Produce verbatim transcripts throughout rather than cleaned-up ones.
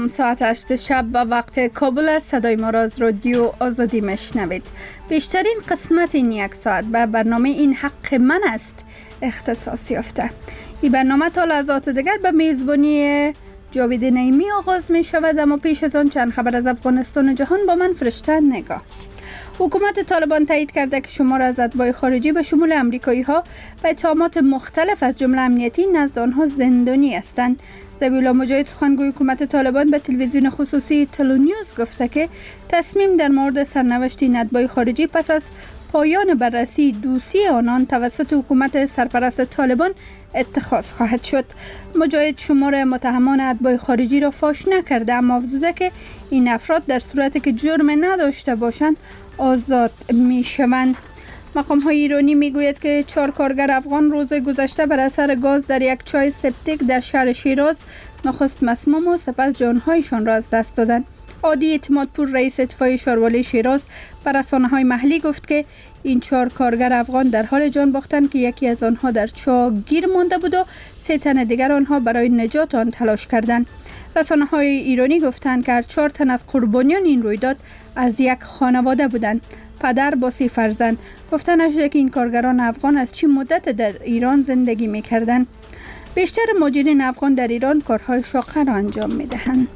سلام، ساعت هشت شب به وقت کابل است. صدای ما را از رادیو آزادی میشنوید. بیشترین قسمت این یک ساعت به برنامه این حق من است اختصاص یافته. این برنامه تا لحظات دیگر به میزبانی جاوید نعیمی آغاز می شود، اما پیش از آن چند خبر از افغانستان و جهان با من فرشته نگاه. حکومت طالبان تایید کرده که شمار از اتباع خارجی به شمول امریکایی ها به اتهامات مختلف از جمله امنیتی نزد آنها زندانی هستند. ذبیح الله مجاهد سخنگوی حکومت طالبان به تلویزیون خصوصی تلونیوز گفته که تصمیم در مورد سرنوشت این اتباع خارجی پس از پایان بررسی دوسیه آنان توسط حکومت سرپرست طالبان اتخاذ خواهد شد. مجاهد شمار متهمان اتباع خارجی را فاش نکرده، اما افزوده که این افراد در صورتی که جرم نداشته باشند آزاد می شوند. مقام های ایرانی می گوید که چهار کارگر افغان روز گذشته بر اثر گاز در یک چای سپتیک در شهر شیراز نخست مسموم و سپس جانهایشان را از دست دادند. عادی اعتمادپور رئیس اتفاقیه شاروالای شیراز بر رسانه‌های محلی گفت که این چهار کارگر افغان در حال جان باختند که یکی از آنها در چاه گیر مانده بود و سه تن دیگر آنها برای نجات آن تلاش کردند. رسانه‌های ایرانی گفتند که هر چهار تن از قربانیان این رویداد از یک خانواده بودند. پدر با سه فرزند. گفته نشده که این کارگران افغان از چه مدت در ایران زندگی می‌کردند. بیشتر مهاجرین افغان در ایران کارهای شاقه را انجام می‌دهند.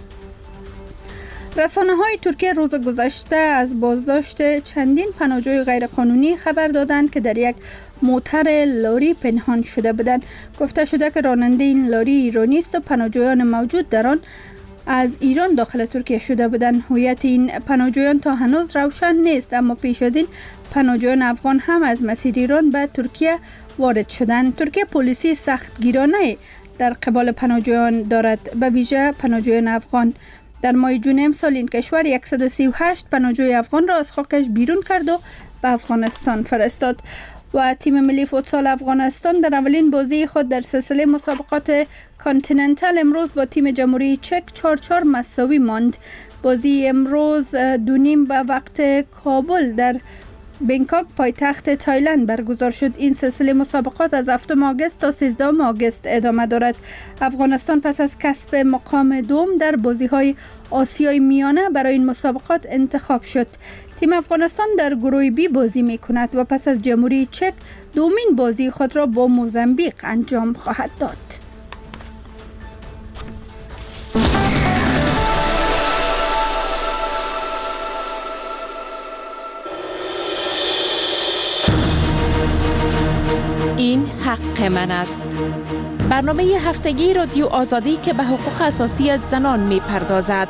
رسانه‌های ترکیه روز گذشته از بازداشت چندین پناهجوی غیرقانونی خبر دادند که در یک موتر لاری پنهان شده بودند. گفته شده که راننده این لاری ایرانی است و پناهجویان موجود در آن از ایران داخل ترکیه شده بودند. هویت این پناهجویان تا هنوز روشن نیست، اما پیش از این پناهجویان افغان هم از مسیر ایران به ترکیه وارد شدند. ترکیه پلیسی سختگیرانه در قبال پناهجویان دارد، به ویژه پناهجویان افغان. در ماه جون امسال این کشور صد و سی و هشت پناهجوی افغان را از خاکش بیرون کرد و به افغانستان فرستاد. و تیم ملی فوتسال افغانستان در اولین بازی خود در سلسله مسابقات کانتیننتال امروز با تیم جمهوری چک چهار چهار مساوی ماند. بازی امروز دو نیم به وقت کابل در بنکاک پایتخت تایلند برگزار شد. این سلسله مسابقات از هفتم آگوست تا سیزدهم آگوست ادامه دارد. افغانستان پس از کسب مقام دوم در بازی‌های آسیای میانه برای این مسابقات انتخاب شد. تیم افغانستان در گروه بی بازی می‌کند و پس از جمهوری چک دومین بازی خود را با موزامبیک انجام خواهد داد. این حق من است. برنامه هفتگی رادیو آزادی که به حقوق اساسی زنان می پردازد.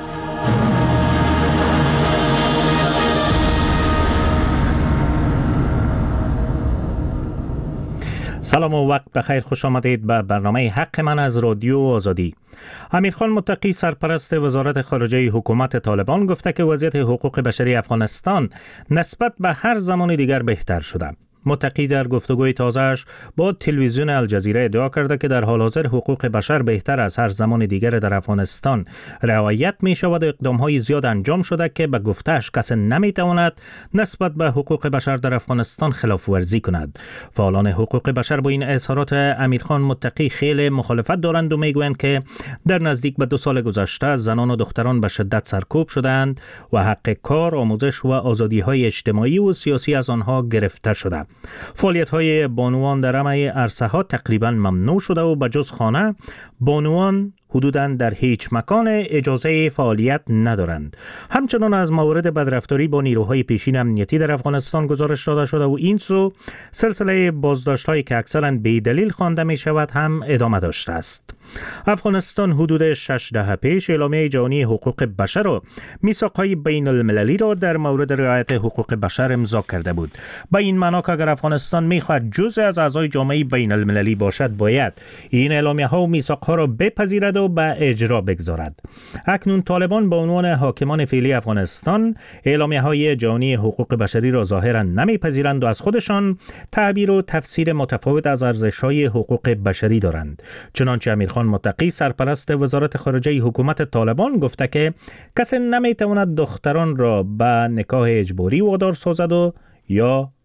سلام و وقت بخیر، خوش آمدید به برنامه حق من از رادیو آزادی. امیرخان متقی سرپرست وزارت خارجه حکومت طالبان گفته که وضعیت حقوق بشری افغانستان نسبت به هر زمان دیگر بهتر شده. متقی در گفتگوی تازه‌اش با تلویزیون الجزیره ادعا کرده که در حال حاضر حقوق بشر بهتر از هر زمان دیگر در افغانستان رعایت می شود و اقدام‌های زیاد انجام شده که به گفته‌اش کسی نمی‌تواند نسبت به حقوق بشر در افغانستان خلاف ورزی کند. فعالان حقوق بشر با این اظهارات امیرخان متقی خیلی مخالفت دارند و میگویند که در نزدیک به دو سال گذشته زنان و دختران به شدت سرکوب شدند و حق کار، آموزش و آزادی‌های اجتماعی و سیاسی از آنها گرفته شده. فعالیت‌های بانوان در همه عرصه‌ها تقریباً ممنوع شده و بجز خانه بانوان حدوداً در هیچ مکان اجازه فعالیت ندارند. همچنان از موارد بدرفتاری با نیروهای پیشین امنیتی در افغانستان گزارش داده شده و این سو سلسله بازداشت‌هایی که اکثراً بی‌دلیل خوانده می‌شود هم ادامه داشته است. افغانستان حدود شش دهه پیش اعلامیه جهانی حقوق بشر و میثاق‌های بین المللی را در مورد رعایت حقوق بشر امضا کرده بود. با این معنا که اگر افغانستان می‌خواهد جزء از اعضای جامعه بین المللی باشد، باید این اعلامیه‌ها و میثاق‌ها را بپذیرد و به اجرا بگذارد. اکنون طالبان به عنوان حاکمان فعلی افغانستان اعلامیه‌های جهانی حقوق بشری را ظاهراً نمی‌پذیرند و از خودشان تعبیر و تفسیر متفاوت از ارزش‌های حقوق بشری دارند. چنانچه امیرخان متقی سرپرست وزارت خارجه حکومت طالبان گفته که کسی نمی‌تواند دختران را به نکاح اجباری وادار سازد و یا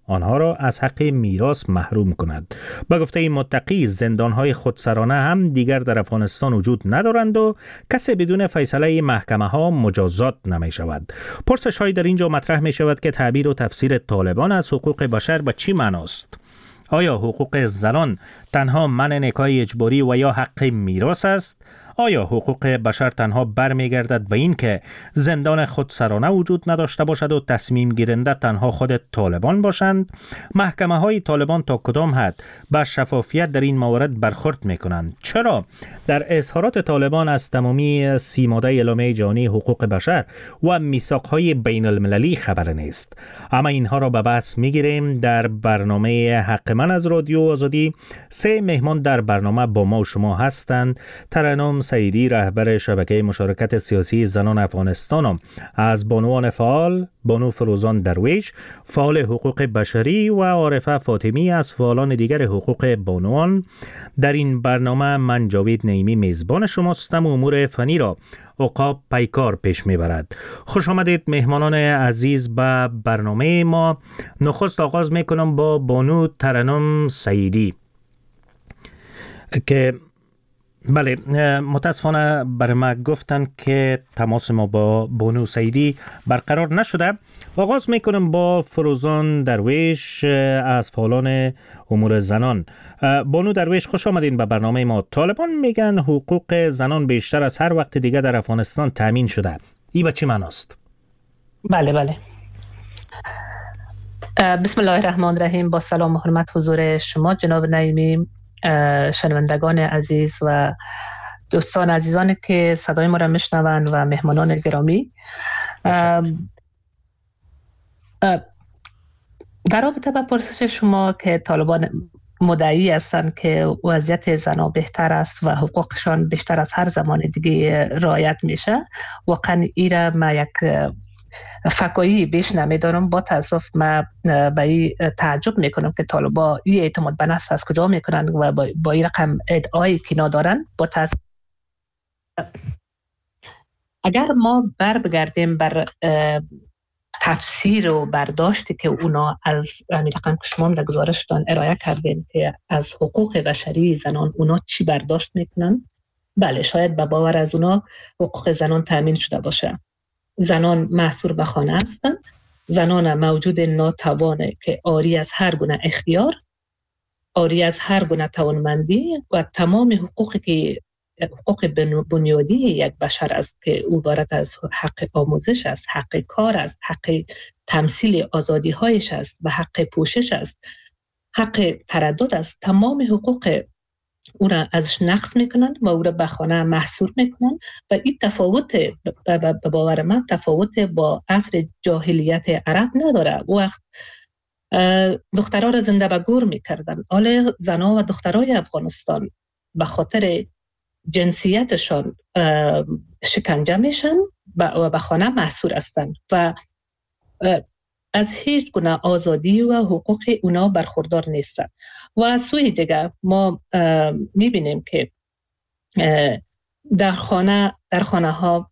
آنها را از حق میراث محروم کند. با گفته این متقی زندانهای خودسرانه هم دیگر در افغانستان وجود ندارند و کسی بدون فیصله محکمه ها مجازات نمی شود. پرسش های در اینجا مطرح می شود که تعبیر و تفسیر طالبان از حقوق بشر به چی معناست؟ آیا حقوق زنان تنها منع نکاح اجباری و یا حق میراث است؟ آیا حقوق بشر تنها برمیگردد به این که زندان خودسرانه وجود نداشته باشد و تصمیم گیرنده تنها خود طالبان باشند؟ محکمه های طالبان تا کدام حد به شفافیت در این موارد برخورد می کنند؟ چرا در اظهارات طالبان از تمامی سی ماده اعلامیه جهانی حقوق بشر و میثاق های بین المللی خبر نیست؟ اما اینها را به بحث می گیریم در برنامه حق من از رادیو آزادی. سه مهمان در برنامه با ما و شما هستند. ترنم سعیدی، رهبر شبکه مشارکت سیاسی زنان افغانستان، از بانوان فعال بانو فروزان درویش، فعال حقوق بشری، و عارفه فاطمی از فعالان دیگر حقوق بانوان. در این برنامه من جاوید نعیمی میزبان شماستم و امور فنی را عقاب پیکار پیش میبرد. خوش آمدید مهمانان عزیز به برنامه ما. نخست آغاز میکنم با بانو ترنم سعیدی که بله، متاسفانه بر ما گفتن که تماس ما با بانو سعیدی برقرار نشده. آغاز میکنم با فروزان درویش از فعالان امور زنان. بانو درویش، خوش آمدین به برنامه ما. طالبان میگن حقوق زنان بیشتر از هر وقت دیگه در افغانستان تامین شده. این به چی معناست؟ بله بله. بسم الله الرحمن الرحیم. با سلام و حرمت حضور شما جناب نعیمی، شنوندگان عزیز و دوستان عزیزانی که صدای ما را میشنوند و مهمانان گرامی. در رابطه با پرسش شما که طالبان مدعی هستند که وضعیت زنان بهتر است و حقوقشان بیشتر از هر زمان دیگه رعایت میشه، واقعا ایره ما یک فکایی بیش نمیدارم. با تاسف ما به این تعجب میکنم که طالبا این اعتماد به نفس از کجا میکنن و با این رقم ادعایی که ندارن. با تاسف اگر ما بر بگردیم بر تفسیر و برداشتی که اونا از همین رقم که شما در گزارشتان ارائه کردین که از حقوق بشری زنان اونا چی برداشت میکنن، بله شاید به باور از اونا حقوق زنان تامین شده باشه. زنان محصور به خانه هستند، زنان موجود ناتوانه که عاری از هر گونه اختیار، عاری از هر گونه توانمندی و تمام حقوقی که حقوق بنیادی یک بشر است که او عبارت از حق آموزش است، حق کار است، حق تمثیل آزادی هایش است و حق پوشش است، حق تردد است. تمام حقوق او را ازش نقض میکنن و او را به خانه محصور میکنن و این تفاوت به باور من تفاوت با عصر جاهلیت عرب نداره. وقت دخترها را زنده به گور میکردن، حالا زنها و دخترای افغانستان به خاطر جنسیتشان شکنجه میشن و به خانه محصور هستند و از هیچ گونه آزادی و حقوق اونا برخوردار نیستن. و از سوی دیگر ما میبینیم که در خانه در خانه ها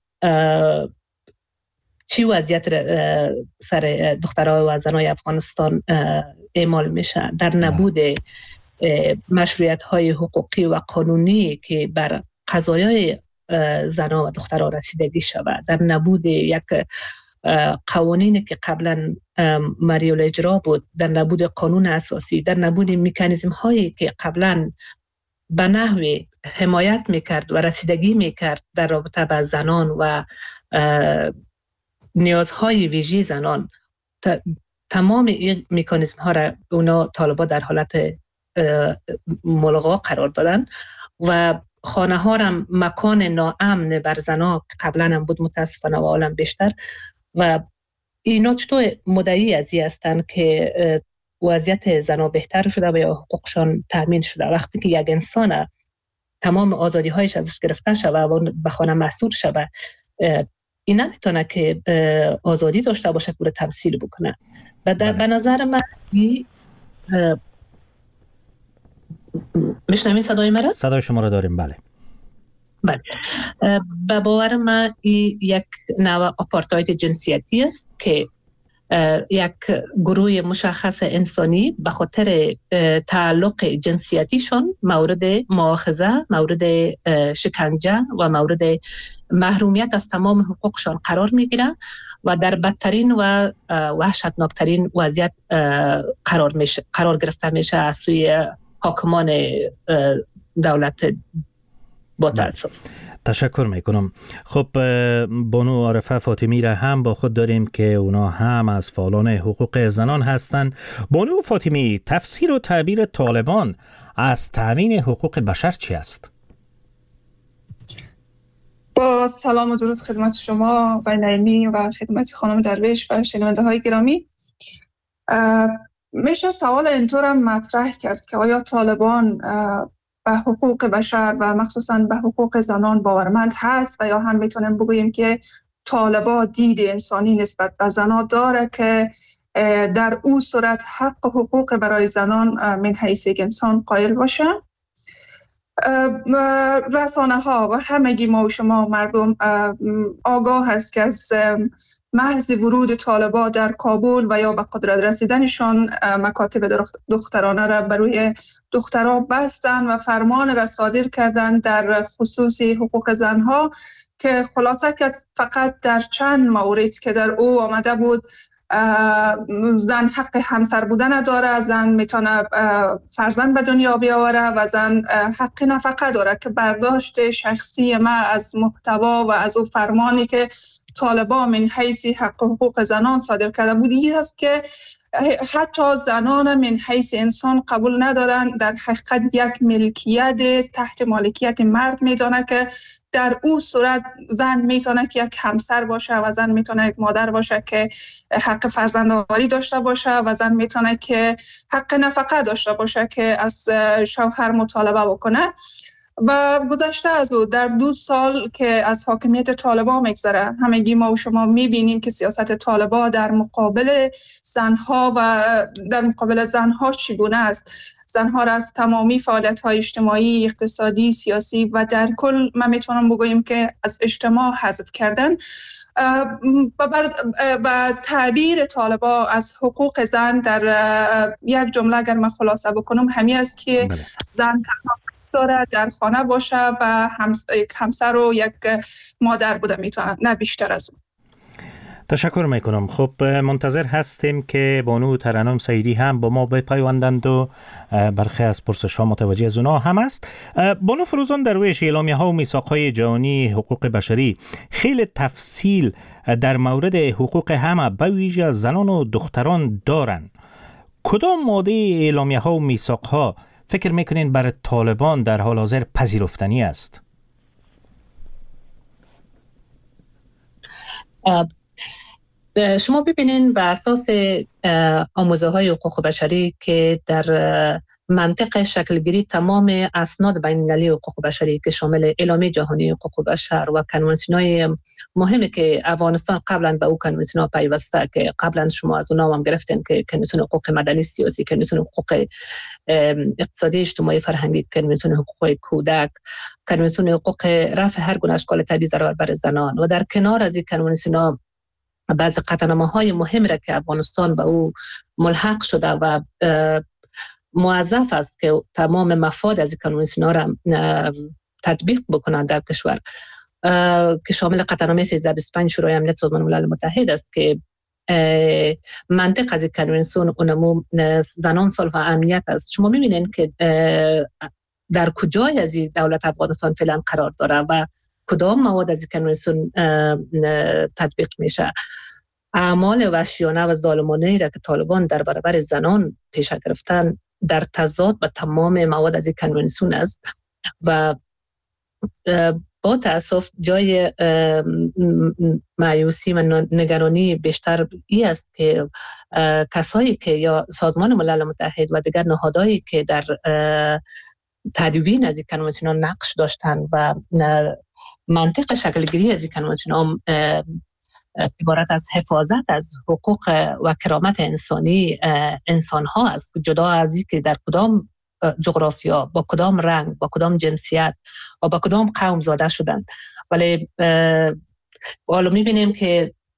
چی وضعیت سر دخترها و زنای افغانستان اعمال میشه، در نبود مشروعیت های حقوقی و قانونی که بر قضایای زنان و دخترها رسیدگی شود، در نبود یک قوانینی که قبلا مریال اجرا بود، در نبود قانون اساسی، در نبود مکانیزم هایی که قبلا به نحوی حمایت میکرد و رسیدگی میکرد در رابطه با زنان و نیازهای ویژه زنان، تمام این مکانیزم ها را اونا طالبا در حالت ملغا قرار دادن و خانه ها را مکان ناامن بر زنها قبلا هم بود متاسفانه و عالم بیشتر. و اینا چطور مدعی از این هستند که وضعیت زنها بهتر شده و یا حقوقشان تامین شده، وقتی که یک انسان تمام آزادی هایش ازش گرفته شده و به خانه محصور شده، این نمیتونه که آزادی داشته باشه که تمثیل بکنه. و در به نظر من این میشنوین صدای مرا؟ صدای شما را داریم. بله بله. به باور من این یک نوع آپارتاید جنسیتی است که یک گروه مشخص انسانی به خاطر تعلق جنسیتیشان مورد مؤاخذه، مورد شکنجه و مورد محرومیت از تمام حقوقشان قرار میگیره و در بدترین و وحشتناکترین وضعیت قرار میشه قرار گرفته میشه از سوی حاکمان دولت با تأسف. تشکر میکنم. خب بانو عارفه فاطمی را هم با خود داریم که اونا هم از فعالان حقوق زنان هستند. بانو فاطمی، تفسیر و تعبیر طالبان از تامین حقوق بشر چی است؟ با سلام و درود خدمت شما آقای نعیمی و خدمت خانم درویش و شنونده های گرامی. میشه سوال اینطور هم مطرح کرد که آیا طالبان به حقوق بشر و مخصوصاً به حقوق زنان باورمند هست و یا هم میتونیم بگوییم که طالبان دید انسانی نسبت به زنان داره که در او صورت حق و حقوق برای زنان من حیث یک انسان قائل باشه. رسانه ها و همگی ما و شما مردم آگاه هست که از محض ورود طالبان در کابل و یا به قدرت رسیدنشان مکاتب دخترانه را برای دختران بستن و فرمان را صادر کردن در خصوص حقوق زنها که خلاصه که فقط در چند مورد که در او آمده بود زن حق همسر بودن داره، زن میتونه فرزند به دنیا بیاوره و زن حق نفقه داره که برداشت شخصی ما از محتوا و از او فرمانی که طالبان من حیث حق و حقوق زنان صادر کرده بود این است که حتی زنان من حیث انسان قبول ندارن، در حقیقت یک ملکیت تحت مالکیت مرد میدانه که در او صورت زن میتونه که یک همسر باشه و زن میتونه یک مادر باشه که حق فرزندآوری داشته باشه و زن میتونه که حق نفقه داشته باشه که از شوهر مطالبه بکنه. و گذشته از او در دو سال که از حاکمیت طالبان میگذره همگی ما و شما میبینیم که سیاست طالبان در مقابل زنها و در مقابل زنها چگونه است. زنها را از تمامی فعالیت‌های اجتماعی، اقتصادی، سیاسی و در کل من میتونم بگویم که از اجتماع حذف کردن و تعبیر طالبان از حقوق زن در یک جمله اگر من خلاصه بکنم همین است که زن داره در خانه باشه و یک همسر و یک مادر بوده میتونه، نه بیشتر از اون. تشکر میکنم. خب منتظر هستیم که بانو ترنم سعیدی هم با ما بپیوندند و برخی از پرسش ها متوجه از اونا هم است. بانو فروزان درویش، اعلامیه ها و میثاق های جهانی حقوق بشری خیلی تفصیل در مورد حقوق همه به ویژه زنان و دختران دارن. کدام ماده اعلامیه ها و میثاق ها فکر میکنین برای طالبان در حال حاضر پذیرفتنی است؟ شما ببینین به اساس آموزه های حقوق بشری که در منطق شکلگیری تمام اسناد بین المللی حقوق بشری که شامل اعلامیه جهانی حقوق بشر و کنوانسیون‌های مهمی که افغانستان قبلا به او کنوانسیون‌ها پیوسته که قبلا شما از اونها هم گرفتین که کنوانسیون حقوق مدنی سیاسی، کنوانسیون حقوق اقتصادی اجتماعی فرهنگی، کنوانسیون حقوق کودک، کنوانسیون حقوق رفع هر گونه اشکال طبیعی ضرر بر زنان و در کنار از این کنوانسیون‌ها بعضی قطعنامه‌های مهم را که افغانستان به او ملحق شده و موظف است که تمام مفاد از کنوانسیون‌ها را تطبیق بکنند در کشور که شامل قطعنامه سیزده و بیست و پنج شورای امنیت سازمان ملل متحد است که منطق از کنوانسیون اونمو زنان، صلح و امنیت است. شما می‌بینید که در کجای از دولت افغانستان فعلا قرار داره و کدام مواد از کنوانسیون تطبیق میشه. اعمال وحشیانه و ظالمانه را که طالبان در برابر زنان پیش گرفتن در تضاد با تمام مواد از کنوانسیون است و با تأسف جای مایوسی و نگرانی بیشتر ای است که کسایی که یا سازمان ملل متحد و دیگر نهادهایی که در تدوین از این کنوانسیون نقش داشتن و منطق شکلگیری از این کنوانسیون عبارت از حفاظت از حقوق و کرامت انسانی انسان ها است، جدا از این که در کدام جغرافیا، با کدام رنگ، با کدام جنسیت و با کدام قوم زاده شدند. ولی حالا میبینیم که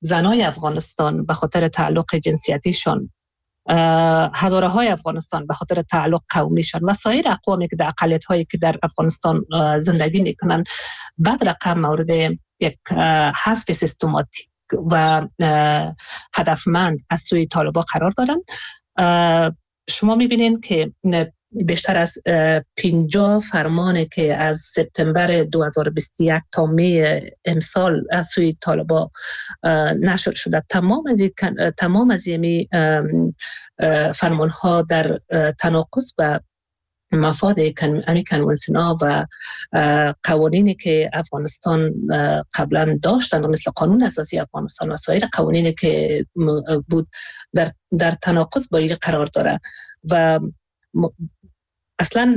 زنای افغانستان به خاطر تعلق جنسیتیشان، هزاره های افغانستان به خاطر تعلق قومیشان و سایر اقوامی که در اقلیت هایی که در افغانستان زندگی میکنن بعد رقم مورد یک حذف سیستماتیک و هدفمند از سوی طالبان قرار دارن. شما میبینین که بیشتر از پنجاه فرمانی که از سپتامبر دو هزار و بیست و یک تا می امسال از سوی طالبان نشر شده، تمام از تمام از این فرمان ها در تناقض با مفاد امی کنوانسیون و قوانینی که افغانستان قبلا داشتند، مثل قانون اساسی افغانستان و سایر قوانینی که بود در در تناقض با این قرار داره و اصلا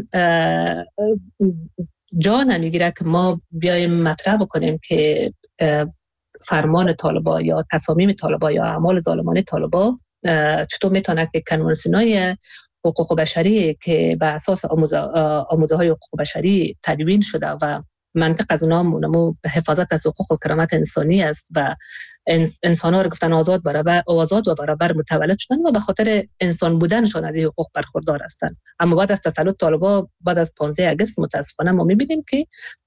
جا نمیگیره که ما بیایم مطرح بکنیم که فرمان طالبان یا تصامیم طالبان یا اعمال ظالمانه طالبان چطور میتونه که کنوانسیون‌های حقوق بشری که به اساس آموزه های حقوق بشری تدوین شده و منطق از اونا مونمو حفاظت از حقوق و کرامت انسانی است و انسان ها رو گفتن آزاد برابر آزاد و برابر متولد شدن و به خاطر انسان بودنشان از این حقوق برخوردار هستند. اما بعد از تسلط طالبان بعد از پانزده آگوست متاسفانه ما می‌بینیم که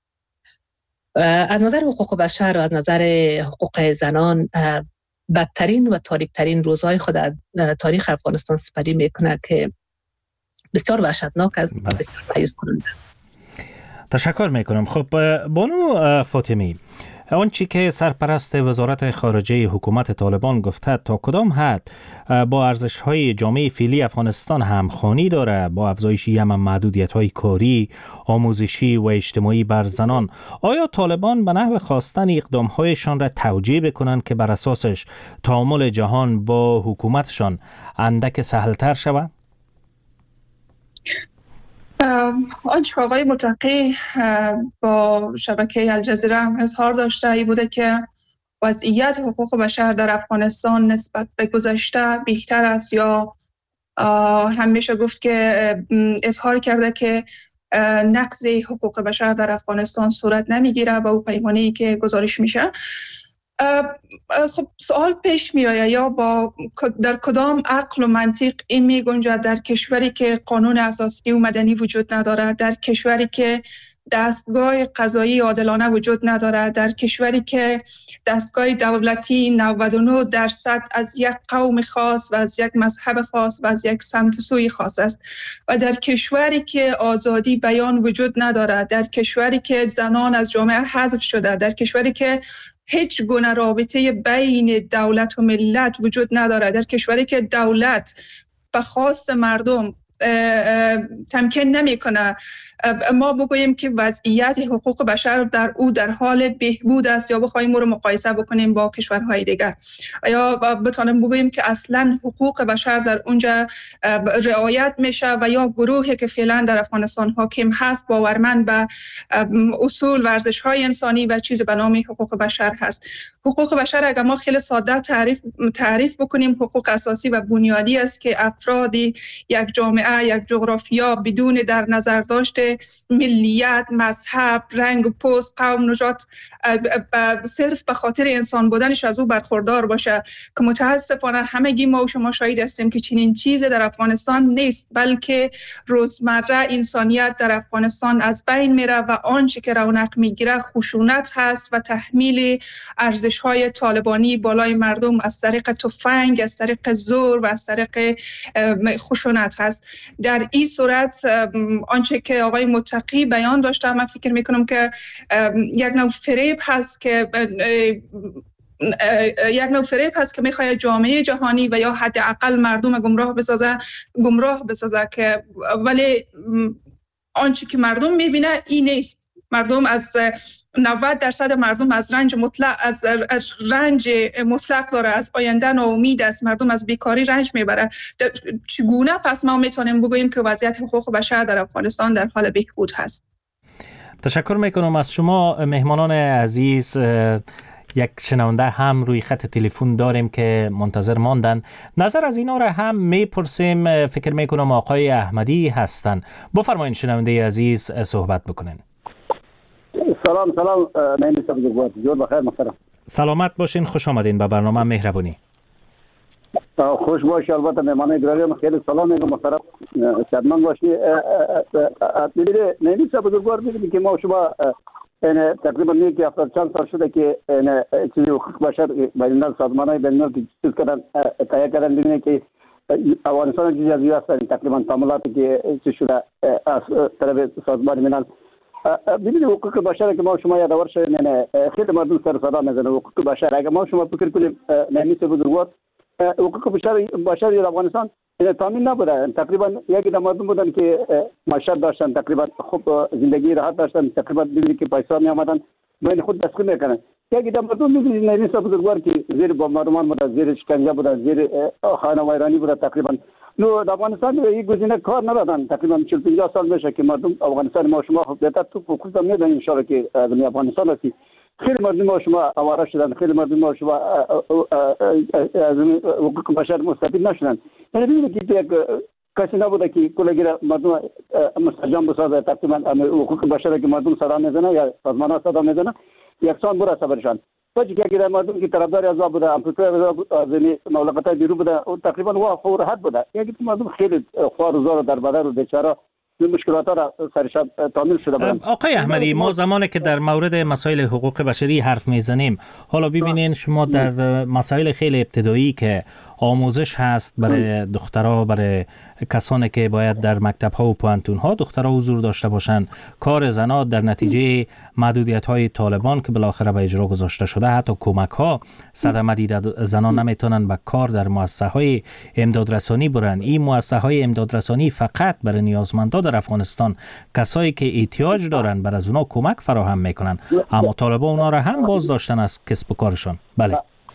از نظر حقوق بشر و از نظر حقوق زنان بدترین و تاریک‌ترین روزهای خود از تاریخ افغانستان سپری میکنه که بسیار وحشتناک است و بسیار مایوس کننده. تشکر میکنم. خب بانو فاطمی، آنچه که سرپرست وزارت خارجه حکومت طالبان گفته تا کدام حد با ارزش‌های جامعه فعلی افغانستان همخوانی داره، با افزایش یم محدودیت‌های کاری، آموزشی و اجتماعی بر زنان؟ آیا طالبان به نحو خواستن اقدام‌هایشان را توجیه بکنند که بر اساسش تعامل جهان با حکومتشان اندک سهل‌تر شود؟ آنچه آقای متقی با شبکه الجزیره هم اظهار داشته ای بوده که وضعیت حقوق بشر در افغانستان نسبت به گذشته بهتر است، یا همیشه گفت که اظهار کرده که نقض حقوق بشر در افغانستان صورت نمیگیره با او پیمانه‌ای که گزارش میشه. خب سوال پیش می آید یا با در کدام عقل و منطق این می گنجد در کشوری که قانون اساسی و مدنی وجود ندارد، در کشوری که دستگاه قضایی عادلانه وجود ندارد، در کشوری که دستگاه دولتی نود و نه درصد از یک قوم خاص و از یک مذهب خاص و از یک سمت و سوی خاص است، و در کشوری که آزادی بیان وجود ندارد، در کشوری که زنان از جامعه حذف شده، در کشوری که هیچ گونه رابطه بین دولت و ملت وجود ندارد، در کشوری که دولت به خواست مردم تمکین نمی کنه ما بگوییم که وضعیت حقوق بشر در او در حال بهبود است، یا بخوایم او رو مقایسه بکنیم با کشورهای دیگر، یا بتونیم بگوییم که اصلا حقوق بشر در اونجا رعایت میشه و یا گروهی که فعلا در افغانستان حاکم هست باورمند به اصول و ارزش‌های انسانی و چیز به نام حقوق بشر هست. حقوق بشر اگر ما خیلی ساده تعریف تعریف بکنیم، حقوق اساسی و بنیادی است که افرادی یک جامعه، یک جغرافیا بدون در نظر داشته ملیت، مذهب، رنگ پوست، قوم، نژاد صرف به خاطر انسان بودنش از او برخوردار باشه، که متاسفانه همگی ما و شما شاهد هستیم که چنین چیزی در افغانستان نیست، بلکه روزمره انسانیت در افغانستان از بین میره و آنچه که رونق میگیره خشونت هست و تحمیل ارزش‌های طالبانی بالای مردم از طریق تفنگ، از طریق زور و از طریق خشونت هست. در این صورت آنچه که آقای متقی بیان داشته، من فکر میکنم که یک نوع فریب هست که یک نوع فریب هست که میخواد جامعه جهانی و یا حداقل مردم گمراه بسازه گمراه بسازه که ولی آنچه که مردم میبینه این نیست. مردم از نود درصد مردم از رنج مطلق از, از رنج مطلق داره، از آینده ناامید است، مردم از بیکاری رنج میبره. چگونه پس ما میتونیم بگوییم که وضعیت حقوق بشر در افغانستان در حال بهبود هست؟ تشکر میکنم از شما. مهمانان عزیز، یک شنونده هم روی خط تلفن داریم که منتظر ماندن. نظر از اینا را هم میپرسیم. فکر میکنم آقای احمدی هستن. بفرمایید شنونده عزیز صحبت بکنین. سلام سلام. من میشم بزرگوار جور بخیر محترم. سلامت باشین، خوش آمدین به برنامه مهربانی. خوش باشی. البته مهمان گرامی خیلی سلام میگم، محترم شادمان باشی. میبینی نمیشه بزرگوار میگه که ما شما یعنی تقریبا یک هفتاد چند سال شده که یعنی چیزی حقوق بشر بین سازمان‌های بین المللی چیز کردن تایید کردن، میبینی که افغانستان چیزی از هستن تقریبا تعاملاتی که چی شده از طرف سازمان ملل. ببینید حقوق بشر که ما شما یادآور شدید، یعنی خیلی مردم سر صدا میزنن حقوق بشر. اگر ما شما فکر کنیم نمیشه بزرگوار حقوق بشر بشر در افغانستان تامین نبوده. تقریبا یکی در مردم بودن که معاشرت داشتن، تقریبا خوب زندگی راحت داشتن، تقریبا ببینید که پیسا می آمدن بین خود دستگیر میکنن. یکی در مردم میبینید نمیشه بزرگوار که زیر بمباردمان بوده، زیر شکنجه بوده، زیر خانه ویرانی بوده. تقریبا نو در افغانستان یک گزینه کار ندادن. تقریبا چهل پنجاه سال میشه که مردم افغانستان ما شما خب بهتر تو حقوق میدونید ان شاء الله که از افغانستان هستی. خیلی مردم ما شما آواره شدن، خیلی مردم ما شما از حقوق بشر مستفید نشدن. یعنی ببینید که یک کسی نبوده که کلگیر مردم مستجاب بسازه. تقریبا حقوق بشر که مردم صدا میزنه یا سازمان ها صدا میزنه یکسان برا صبرشان. وقتی که اگر مردم که طرفدار از بوده، امریکا از مملکت‌های بیرون بوده، تقریبا وا خور حد بوده. یعنی مردم خیلی خوار و زار در بدر و بیچاره مشکلات را سرشان تامین شده بودند. آقای احمدی، ما زمانی که در مورد مسائل حقوق بشری حرف میزنیم، حالا ببینین شما در مسائل خیلی ابتدایی که آموزش هست برای دخترها، برای کسانی که باید در مکتب ها و پوهنتون ها دخترها حضور داشته باشند، کار زنان در نتیجه محدودیت های طالبان که بالاخره به اجرا گذاشته شده، حتی کمک ها صدمه دیده زنان نمیتونن به کار در مؤسسه های امدادرسانی برن. این مؤسسه های امدادرسانی فقط برای نیازمندان در افغانستان، کسایی که احتیاج دارن بر از اونا کمک فراهم میکنن، اما طالبان اونا را هم باز داشتن از کسب و کارشان. بله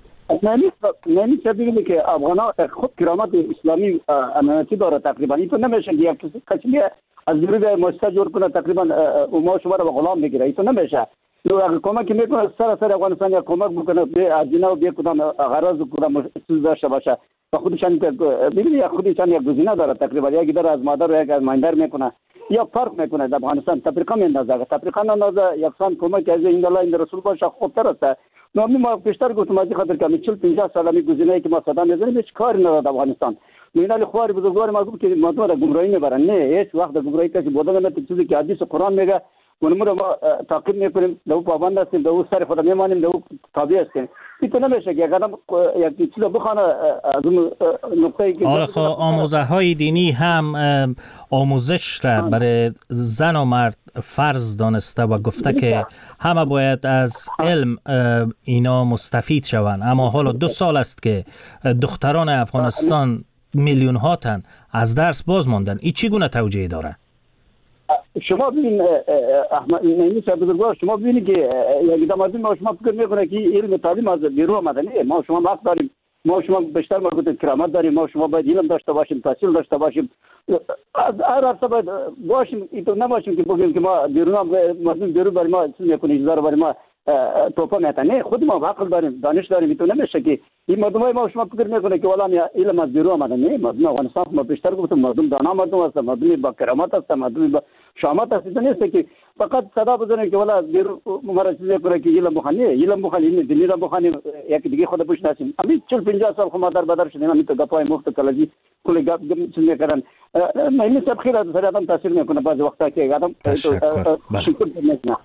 نمیشه بگید که افغان‌ها خود کرامت اسلامی امنیتی داره. تقریبا این تو نمیشه که یک کسی از جوری مؤسسه جور کنه تقریبا ما شما رو غلام بگیره. این تو نمیشه. لو اگر کمک میکنه سراسر افغانستان یا کمک بکنه به ارجینا و به کدام غرض کدام چیز داشته باشه و خودشان ببینید خودشان یک گزینه داره. تقریبا یک داره از مادر و یک از مادر میکنه یا فرق میکنه. در افغانستان تفریقا میندازه، تفریقا اندازه یکسان کمک از این الله این رسول باشه خوبتر است. نامی ما پیشتر گفتم از خاطر که چهل پنجاه سال می گزینه‌ای که ما صدا میزنیم هیچ کاری نداره افغانستان. مینال خوار بزرگوار ما گفت که مردم را گمراهی میبرن. نه هیچ وقت گمراهی کسی بودن نمیشه. چیزی که حدیث قرآن میگه اونم رو ما تعقیب میکنیم، دو پابند هستیم، دو سر خود میمانیم، دو تابع هستیم. این تو نمیشه که اگر یک چیز بخونه از اون نقطه‌ای که حالا خب آموزه های دینی هم آموزش را برای زن و مرد فرض دانسته و گفته که همه باید از علم اینا مستفید شوند، اما حالا دو سال است که دختران افغانستان میلیون ها تن از درس باز ماندن. این چگونه توجیه داره؟ شما ببین احمد نعیمی صاحب بزرگوار، شما ببینید که یک دمادی ما شما فکر میکنه که علم تعلیم از بیرون آمده. نه، ما شما حق داریم، ما شما بیشتر مربوط کرامت داریم، ما شما باید علم داشته باشیم، تحصیل داشته باشیم، از هر حرف باید باشیم. اینطور نباشیم که بگیم که ما بیرون مردم بیرون برای ما چیز میکنه، اجازه برای ما توپا میتن. نه، خود ما عقل داریم، دانش داریم. اینطور نمیشه که این مردمای ما شما فکر میکنه که والا علم از بیرون آمده. نه، مردم افغانستان ما بیشتر گفتم مردم دانا مردم هستن، مردم با کرامت هستن، مردم با شامت هستن. نیست که فقط صدا بزنن که والا بیرون مرا چیز کنه که علم بخونی، علم بخونی، این دلیل بخونی یک دیگه خود پوش نشیم. همین چهل پنجاه سال خو ما در بدر شدیم، همین تو گپای مفت کلاجی کلی گپ چیز میکردن. من سب خیلی از سر آدم تاثیر میکنه بعضی وقتا که آدم شکر نمیکنه.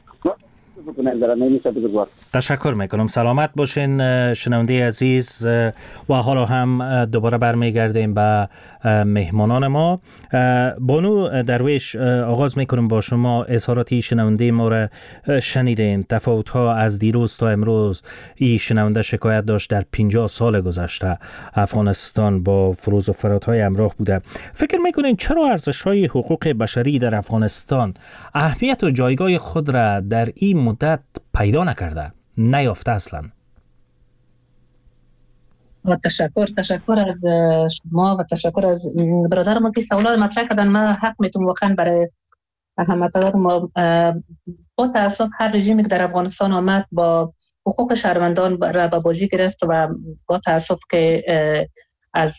تشکر میکنم. سلامت باشین شنونده عزیز و حالا هم دوباره برمیگردیم به مهمانان ما. بانو درویش، آغاز میکنم با شما. اظهاراتی شنونده ما را شنیدین. تفاوت ها از دیروز تا امروز. این شنونده شکایت داشت در پنجاه سال گذشته افغانستان با فروز و فراتهای همراه بوده. فکر میکنین چرا ارزش های حقوق بشری در افغانستان اهمیت و جایگاه خود را در این مدت پیدا نکرده، نیافته اصلا؟ و تشکر تشکر از شما و تشکر از برادر ما که سوالات مطرح کردن. من حق میتونم واقعا برای هموطنان ما با تاسف هر رژیمی که در افغانستان آمد با حقوق شهروندان را به بازی گرفت و با تاسف که از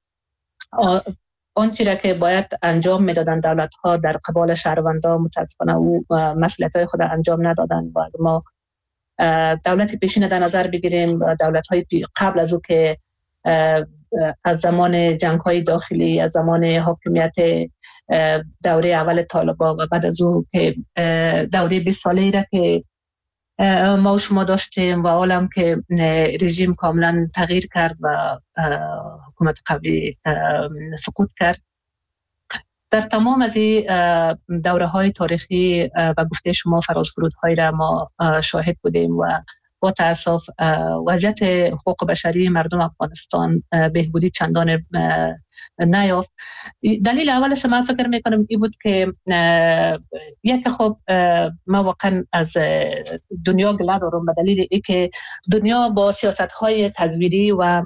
آن چیزی که باید انجام میدادن دولت ها در قبال شهروندان متاسفانه او مسئولیت های خود انجام ندادن و ما دولت پیشین در نظر بگیریم، دولت های قبل از او که از زمان جنگ های داخلی، از زمان حاکمیت دوره اول طالبان و بعد از او که دوره بیست ساله‌ای را که ما و شما داشتیم و عالم که رژیم کاملا تغییر کرد و حکومت قبلی سقوط کرد. در تمام از این دوره های تاریخی و گفته شما فرازفرودهای را ما شاهد بودیم و با تأسف وضعیت حقوق بشری مردم افغانستان بهبودی چندان نیافت. دلیل اولش من فکر میکنم این بود که یک خب ما واقعا از دنیا گله دارم به دلیل ای که دنیا با سیاست های تزویری و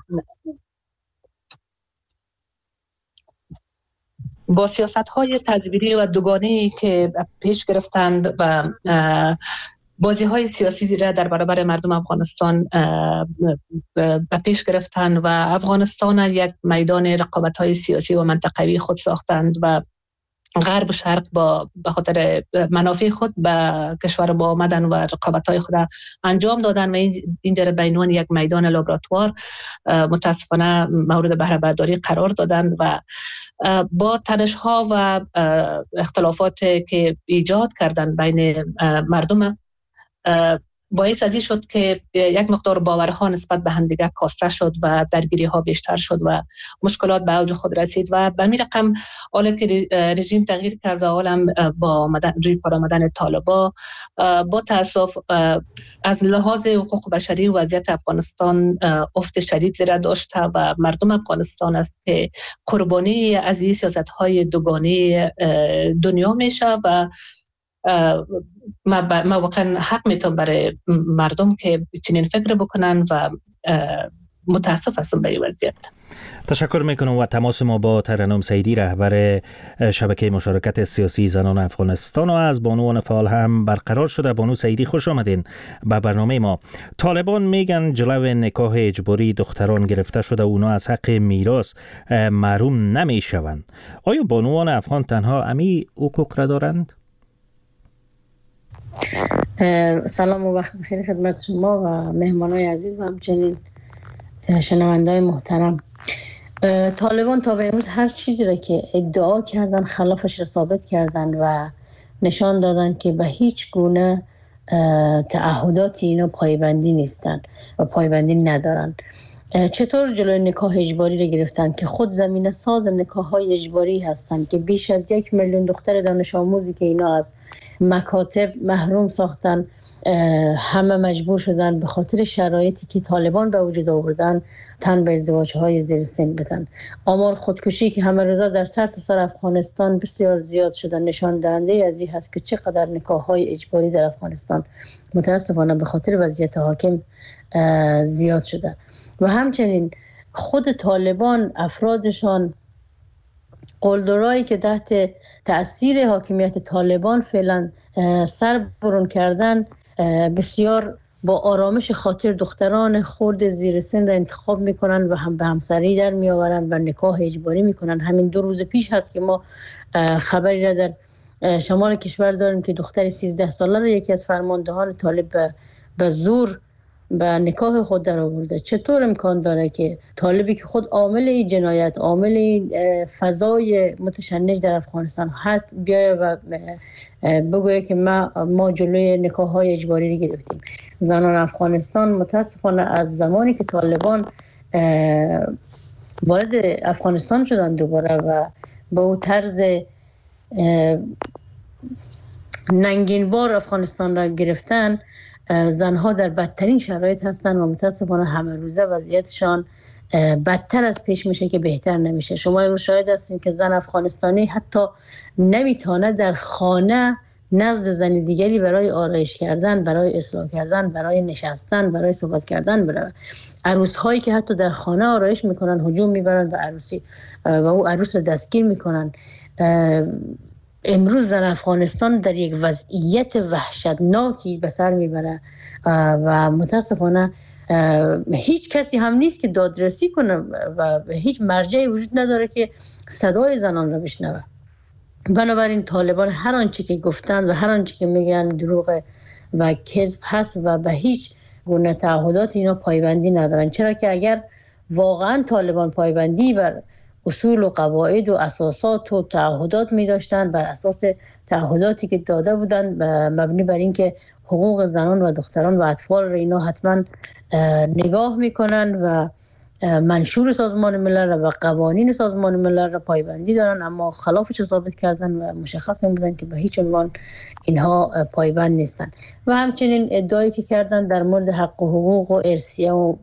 با سیاست های تزویری و دوگانه‌ای که پیش گرفتند و بازی های سیاسی را در برابر مردم افغانستان به پیش گرفتند و افغانستان یک میدان رقابت های سیاسی و منطقوی خود ساختند و غرب و شرق با به خاطر منافع خود به کشور با آمدن و رقابت های خود انجام دادن و اینجا را به عنوان یک میدان لابراتوار متاسفانه مورد بهره برداری قرار دادند و با تنش ها و اختلافات که ایجاد کردند بین مردم باعث از این شد که یک مقدار باورها نسبت به همدیگر کاسته شد و درگیری ها بیشتر شد و مشکلات به اوج خود رسید و به همین رقم حالا که رژیم تغییر کرده، عالم با آمدن روی کار آمدن طالبا با تاسف از لحاظ حقوق بشری وضعیت افغانستان افت شدید را داشته و مردم افغانستان است که قربانی از این سیاست های دوگانه دنیا میشه و ما, ما واقعا حق میتونم برای مردم که چنین فکر بکنن و متاسف هستم به این وضعیت. تشکر میکنم و تماس ما با ترنم سیدی رهبر شبکه مشارکت سیاسی زنان افغانستان و از بانوان فعال هم برقرار شده. بانو سیدی خوش آمدین به برنامه ما. طالبان میگن جلو نکاح اجباری دختران گرفته شده، اونا از حق میراث محروم نمیشوند. آیا بانوان افغان تنها امی حقوق را دارند؟ سلام و وقت بخیر خدمت شما و مهمانای عزیز و همچنین شنوندای محترم. طالبان تا به امروز هر چیزی را که ادعا کردن خلافش را ثابت کردن و نشان دادن که به هیچ گونه تعهدات اینا پایبندی نیستن و پایبندی ندارن. چطور جلوی نکاح اجباری را گرفتن که خود زمینه ساز نکاح های اجباری هستن که بیش از یک میلیون دختر دانش آموزی که اینا از مکاتب محروم ساختن، همه مجبور شدن به خاطر شرایطی که طالبان به وجود آوردن تن به ازدواج های زیر سن بدن. آمار خودکشی که همه روزا در سرتاسر افغانستان بسیار زیاد شدن نشان دهنده از این هست که چقدر نکاح های اجباری در افغانستان متاسفانه به خاطر وضعیت حاکم زیاد شده. و همچنین خود طالبان افرادشان قلدرایی که تحت تأثیر حاکمیت طالبان فعلا سر برون کردن بسیار با آرامش خاطر دختران خرد زیر سن را انتخاب میکنن و هم به همسری در میآورن و نکاح اجباری میکنن. همین دو روز پیش هست که ما خبری را در شمال کشور داریم که دختری سیزده ساله را یکی از فرماندهان طالب به زور به نکاح خود در آورده. چطور امکان داره که طالبی که خود عامل این جنایت، عامل این فضای متشنج در افغانستان هست بیایه و بگویه که ما ما جلوی نکاح های اجباری رو گرفتیم؟ زنان افغانستان متاسفانه از زمانی که طالبان وارد افغانستان شدن دوباره و به او طرز ننگینبار افغانستان را گرفتن، زنها در بدترین شرایط هستن و متاسفانه همه روزه وضعیتشان بدتر از پیش میشه که بهتر نمیشه. شما امروز شاهد هستین که زن افغانستانی حتی نمیتونه در خانه نزد زن دیگری برای آرایش کردن، برای اصلاح کردن، برای نشستن، برای صحبت کردن بره. عروس هایی که حتی در خانه آرایش میکنن هجوم میبرن به عروسی و او عروس رو دستگیر میکنن. امروز در افغانستان در یک وضعیت وحشتناکی به سر میبره و متاسفانه هیچ کسی هم نیست که دادرسی کنه و هیچ مرجعی وجود نداره که صدای زنان را بشنوه. بنابراین طالبان هر آنچه که گفتند و هر آنچه که میگن دروغ و کذب هست و به هیچ گونه تعهدات اینا پایبندی ندارن. چرا که اگر واقعا طالبان پایبندی بر اصول و قواعد و اساسات و تعهدات می داشتن، بر اساس تعهداتی که داده بودن مبنی بر این که حقوق زنان و دختران و اطفال را اینا حتما نگاه میکنن و منشور سازمان ملل و قوانین سازمان ملل را پایبندی دارن، اما خلافش ثابت کردن و مشخص نمودن که به هیچ عنوان اینها پایبند نیستن. و همچنین ادعایی که کردن در مورد حق و حقوق و ارثیه و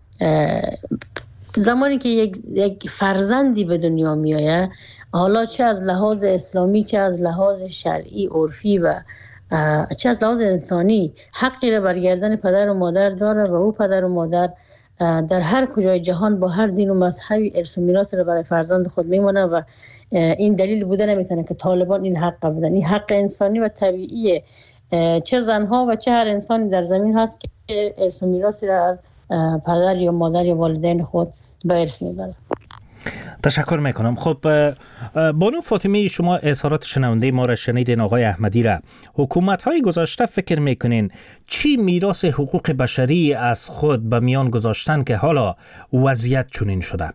زمانی که یک, یک فرزندی به دنیا می آید، حالا چه از لحاظ اسلامی چه از لحاظ شرعی عرفی و چه از لحاظ انسانی حقی را برگردن پدر و مادر داره و او پدر و مادر در هر کجای جهان با هر دین و مذهبی ارث و میراث را برای فرزند خود میمونه و این دلیل بوده نمیتونه که طالبان این حق بدن. این حق انسانی و طبیعیه، چه زنها و چه هر انسانی در زمین هست که ارث و میراثی را از پدر یا مادر یا والدین خود به ارث میبره. تشکر میکنم. خب بانو فاطمی، شما اظهارات شنونده ما را شنیدین. آقای احمدی را حکومت های گذشته فکر میکنین چی میراث حقوق بشری از خود به میان گذاشتن که حالا وضعیت چنین شده؟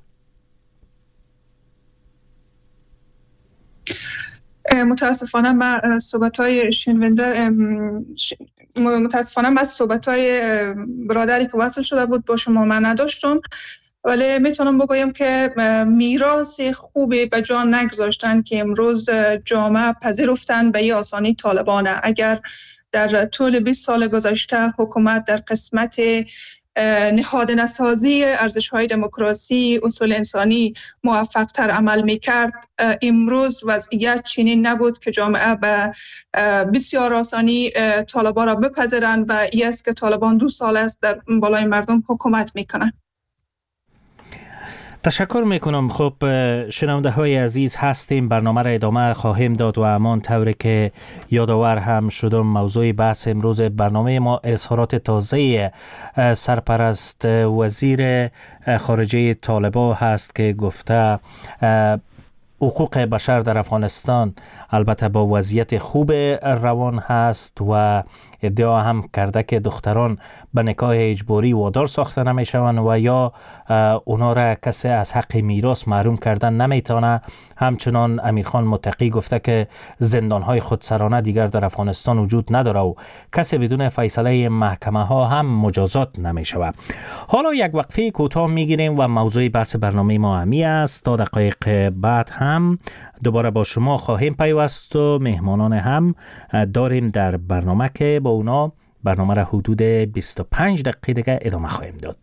متاسفانه من صحبت‌های شنونده متاسفانه من صحبت‌های برادری که وصل شده بود با شما من نداشتم، ولی میتونم بگویم که میراث خوبی به جا نگذاشتن که امروز جامعه پذیرفتن به این آسانی طالبانه. اگر در طول بیست سال گذشته حکومت در قسمت نهادینه سازی ارزش‌های دموکراسی اصول انسانی موفق‌تر عمل می‌کرد، امروز وضعیت چنین نبود که جامعه به بسیار آسانی طالبان را بپذیرند و این است که طالبان دو سال است در بالای مردم حکومت می‌کنند. تشکر میکنم. خب شنونده های عزیز هستیم، برنامه را ادامه خواهیم داد و همان طوری که یادآور هم شدم موضوع بحث امروز برنامه ما اظهارات تازه سرپرست وزیر خارجه طالبان هست که گفته حقوق بشر در افغانستان البته با وضعیت خوب روان هست و ادعا هم کرده که دختران به نکاح اجباری وادار ساخته نمیشوند و یا اونا را کسی از حق میراث محروم کردن نمیتونه. همچنان امیرخان متقی گفته که زندانهای خودسرانه دیگر در افغانستان وجود نداره و کسی بدون فیصله محکمه ها هم مجازات نمیشود. حالا یک وقفه کوتاه میگیریم و موضوع بحث برنامه ما همی است. تا دقایق بعد هم دوباره با شما خواهیم پیوست و مهمانان هم داریم در برنامه که با اونا برنامه را حدود بیست و پنج دقیقه دیگه ادامه خواهیم داد.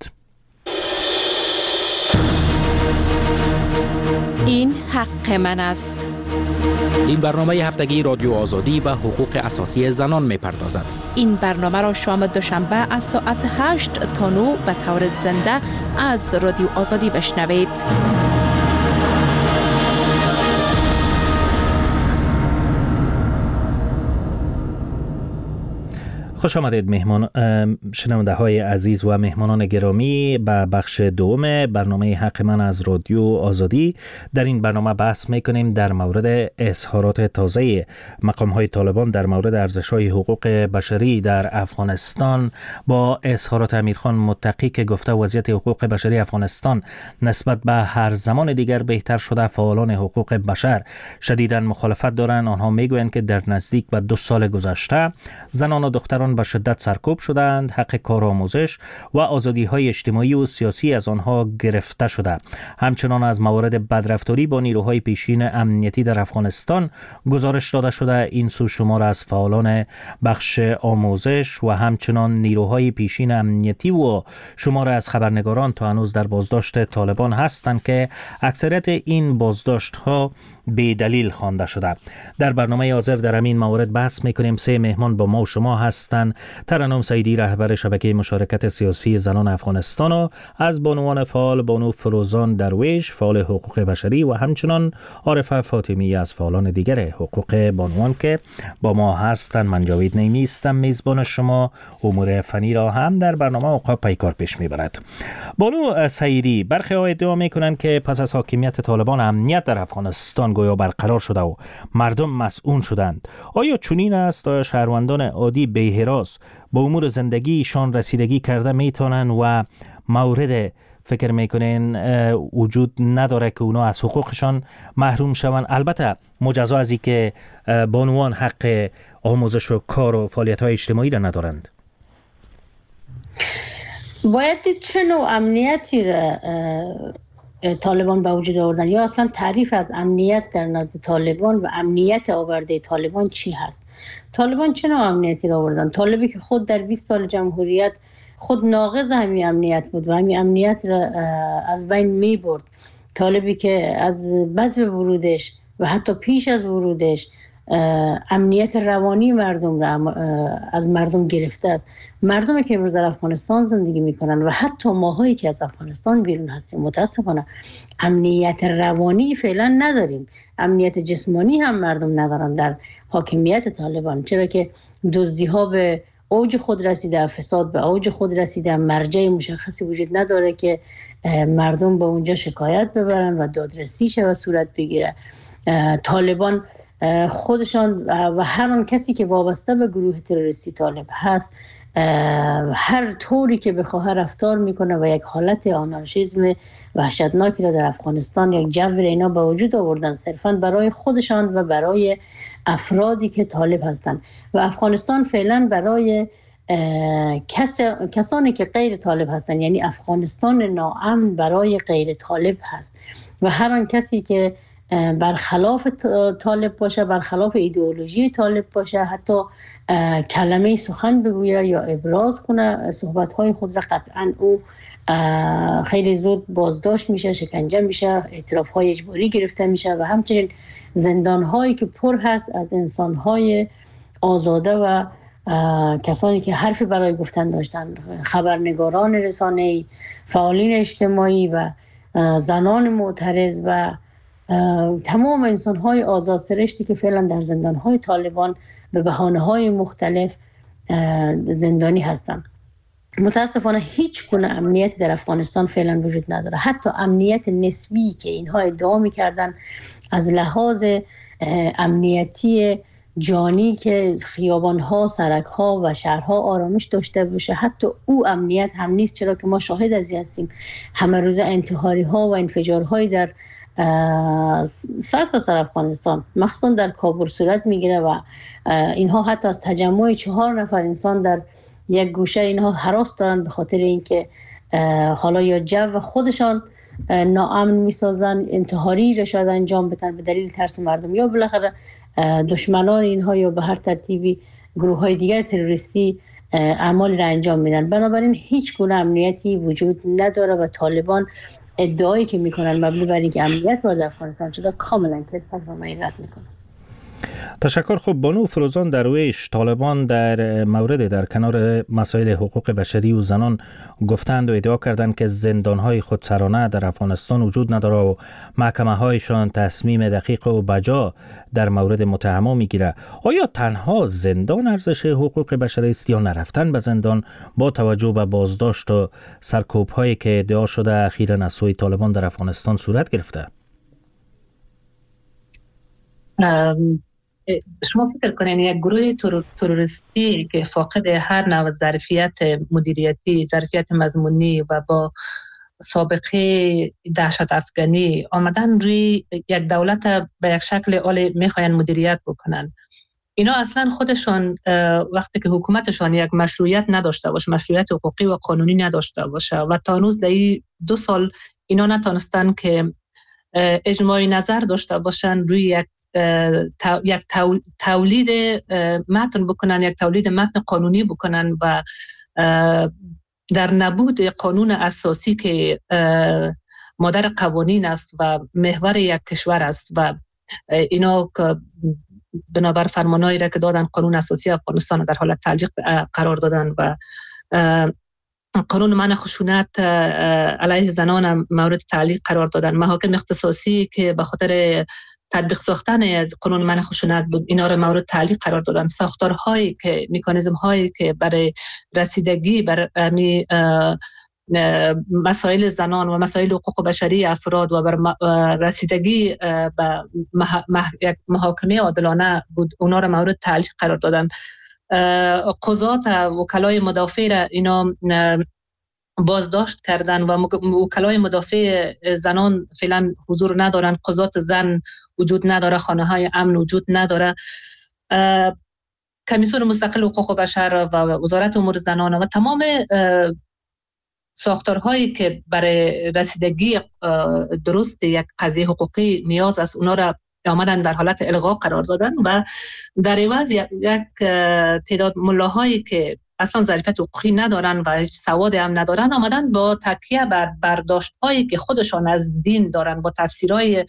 این حق من است. این برنامه هفتگی رادیو آزادی به حقوق اساسی زنان می‌پردازد. این برنامه را شام دوشنبه از ساعت هشت تا نه به طور زنده از رادیو آزادی بشنوید. خوش آمدید مهمان شنونده های عزیز و مهمانان گرامی به بخش دوم برنامه حق من از رادیو آزادی. در این برنامه بحث میکنیم در مورد اظهارات تازه مقام های طالبان در مورد ارزش های حقوق بشری در افغانستان با اظهارات امیرخان متقی که گفته وضعیت حقوق بشری افغانستان نسبت به هر زمان دیگر بهتر شده. فعالان حقوق بشر شدیداً مخالفت دارند. آنها میگویند که در نزدیک به دو سال گذشته زنان و دختران به شدت سرکوب شدند، حق کار و آموزش و آزادی‌های اجتماعی و سیاسی از آنها گرفته شده. همچنان از موارد بدرفتاری با نیروهای پیشین امنیتی در افغانستان گزارش داده شده. این سو شمار از فعالان بخش آموزش و همچنان نیروهای پیشین امنیتی و شمار از خبرنگاران تا هنوز در بازداشت طالبان هستند که اکثریت این بازداشت‌ها بی دلیل خوانده شده. در برنامه حاضر در همین موارد بحث میکنیم. سه مهمان با ما و شما هستند. ترنم سعیدی رهبر شبکه مشارکت سیاسی زنان افغانستان و از بانوان فعال بانو فروزان درویش فعال حقوق بشری و همچنان عارفه فاطمی از فعالان دیگر حقوق بانوان که با ما هستند. من جاوید نیمی هستم میزبان شما. امور فنی را هم در برنامه اوقات پیکار پیش میبرد. بانو سعیدی، برخی ها ادعا میکنند که پس از حاکمیت طالبان امنیت در افغانستان گویا برقرار شده و مردم مسئول شدند. آیا چنین است؟ آیا شهروندان عادی به دراز به امور زندگیشان رسیدگی کرده میتونن و مورد فکر میکنین وجود نداره که اونا از حقوقشان محروم شون؟ البته مجزا از این که بانوان حق آموزش و کار و فعالیت های اجتماعی را ندارند. باید دید چه نوع امنیتی را طالبان به وجود آوردن، یا اصلا تعریف از امنیت در نزد طالبان و امنیت آورده طالبان چی هست. طالبان چه نوع امنیتی را آوردن؟ طالبی که خود در بیست سال جمهوریت خود ناقض همین امنیت بود و همین امنیت را از بین می برد. طالبی که از بدو ورودش و حتی پیش از ورودش امنیت روانی مردم را از مردم گرفته. مردمی که امروز در افغانستان زندگی میکنن و حتی ماهایی که از افغانستان بیرون هستیم متاسفانه امنیت روانی فعلا نداریم. امنیت جسمانی هم مردم ندارن در حاکمیت طالبان، چرا که دزدی ها به اوج خود رسیده، فساد به اوج خود رسیده، مرجع مشخصی وجود نداره که مردم به اونجا شکایت ببرن و دادرسی شه و صورت بگیره. طالبان خودشان و هر آن کسی که وابسته به گروه تروریستی طالب هست هر طوری که بخواه رفتار میکنه و یک حالت آنارشیسم وحشتناکی را در افغانستان، یک جو اینا به وجود آوردن صرفاً برای خودشان و برای افرادی که طالب هستند. و افغانستان فعلا برای کس، کسانی که غیر طالب هستند، یعنی افغانستان ناامن برای غیر طالب هست و هر آن کسی که برخلاف طالب باشه، برخلاف ایدئولوژی طالب باشه، حتی کلمه سخن بگوید یا ابراز کنه صحبت‌های خود را، قطعاً او خیلی زود بازداشت میشه، شکنجه میشه، اعتراف‌های اجباری گرفته میشه و همچنین زندان‌هایی که پر هست از انسان‌های آزاده و کسانی که حرفی برای گفتن داشتن، خبرنگاران رسانه‌ای، فعالین اجتماعی و زنان معترض و تمام انسان‌های آزاد سرشتی که فعلا در زندان‌های طالبان به بهانه‌های مختلف زندانی هستند. متاسفانه هیچ گونه امنیت در افغانستان فعلا وجود نداره. حتی امنیت نسبی که اینها ادعا می‌کردن از لحاظ امنیتی جانی که خیابان‌ها، سرک‌ها و شهرها آرامش داشته باشه، حتی او امنیت هم نیست، چرا که ما شاهد از این هستیم همه روز انتحاری‌ها و انفجارهای در سر تا سر افغانستان مخصوصا در کابل صورت میگیره و اینها حتی از تجمع چهار نفر انسان در یک گوشه اینها هراس دارن به خاطر اینکه حالا یا جو خودشان ناامن میسازن، انتحاری را شاید انجام بدن به دلیل ترس مردم، یا بالاخره دشمنان اینها یا به هر ترتیبی گروه های دیگر تروریستی اعمال را انجام میدن. بنابراین هیچ گونه امنیتی وجود نداره و طالبان ادعایی که میکنن مبنی بر اینکه امنیت وارد افغانستان شده کاملا کذب و رد میکنن. تشکر. خوب بانو فروزان درویش، طالبان در مورد در کنار مسائل حقوق بشری و زنان گفتند و ادعا کردند که زندانهای خودسرانه در افغانستان وجود نداره و محکمه هایشان تصمیم دقیق و بجا در مورد متهما میگیره. آیا تنها زندان ارزش حقوق بشری است یا نرفتن به زندان با توجه به بازداشت و سرکوب هایی که ادعا شده اخیراً از سوی طالبان در افغانستان صورت گرفته؟ شما فکر کنین یک گروه تروریستی که فاقد هر نوع ظرفیت مدیریتی، ظرفیت مضمونی و با سابقه دهشت افغانی آمدن روی یک دولت به یک شکل عالی میخواین مدیریت بکنن، اینا اصلا خودشون وقتی که حکومتشان یک مشروعیت نداشته باشه، مشروعیت حقوقی و قانونی نداشته باشه و تا هنوز در دو سال اینا نتونستن که اجماعی نظر داشته باشن روی یک یک تولید متن بکنن، یک تولید متن قانونی بکنن و در نبود قانون اساسی که مادر قوانین است و محور یک کشور است و اینا که بنابر فرمانهایی را که دادن قانون اساسی افغانستان در حالت تعلیق قرار دادن و قانون منع خشونت علیه زنان مورد تعلیق قرار دادن، محاکم اختصاصی که به خاطر تطبیق ساختن از قانون منع خشونت بود اینا را مورد تعلیق قرار دادن، ساختارهایی که مکانیزم هایی که برای رسیدگی بر می مسائل زنان و مسائل حقوق بشری افراد و بر رسیدگی به یک محاکمه عادلانه بود اونا را مورد تعلیق قرار دادن قضات وکلای مدافع را اینا بازداشت کردن و وکلای مدافع زنان فعلا حضور ندارن، قضات زن وجود نداره، خانه های امن وجود نداره. کمیسیون مستقل حقوق بشر و وزارت امور زنان و تمام ساختارهایی که برای رسیدگی درست یک قضیه حقوقی نیاز است، اونا را آمدن در حالت الغا قرار دادن و در عوض یک تعداد ملاهایی که اصلا ظرفیت حقوقی ندارن و هیچ سواد هم ندارن آمدن با تکیه بر برداشت هایی که خودشان از دین دارن، با تفسیرهای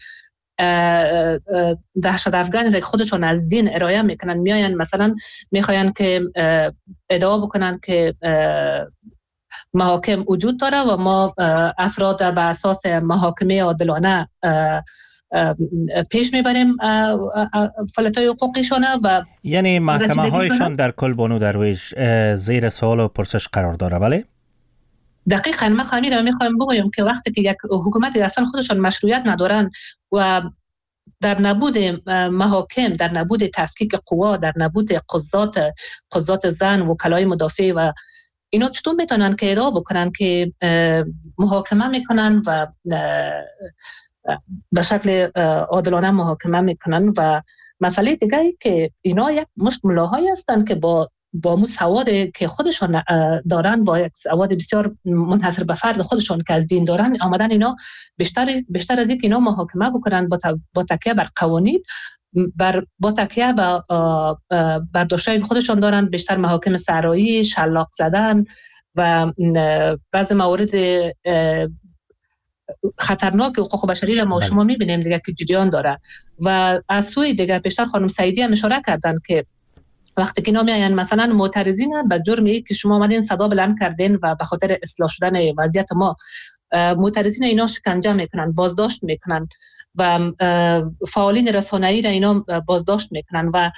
دهشت افغانی که خودشان از دین ارائه میکنن، میاین مثلا میخواین که ادعا بکنن که محاکم وجود داره و ما افراد به اساس محاکمه عادلانه پیش میبریم فعالیت‌های حقوقیشان و یعنی محکمه هایشان در کل بانو درویش زیر سوال و پرسش قرار داره. بله دقیقاً من خواهی را میخوایم بگویم که وقتی که یک حکومتی اصلا خودشان مشروعیت ندارن و در نبود محاکم، در نبود تفکیک قوا، در نبود قضات قضات زن، وکلای مدافع و اینا چطور میتونن که ادعا بکنن که محاکمه میکنن و به شکل عادلانه محاکمه میکنن؟ و مسئله دیگه ای که اینا یک مشت ملاهایی هستن که با با مو سواد که خودشان دارن، با یک سواد بسیار منحصر به فرد خودشان که از دین دارن، آمدن اینا بیشتر بیشتر از اینکه اینا محاکمه بکنن با با تکیه بر قوانین، بر با تکیه به برداشت‌های خودشان دارن، بیشتر محاکم سرایی، شلاق زدن و بعضی موارد خطرناک حقوق بشری را ما شما می‌بینیم دیگه که جریان داره. و از سوی دیگه بیشتر خانم سعیدی هم اشاره کردن که وقتی که اینا میاین مثلا معترضین به جرم ای که شما اومدین صدا بلند کردین و به خاطر اصلاح شدن وضعیت ما، معترضین اینا شکنجه میکنن، بازداشت میکنن و فعالین رسانه‌ای را اینا بازداشت میکنن و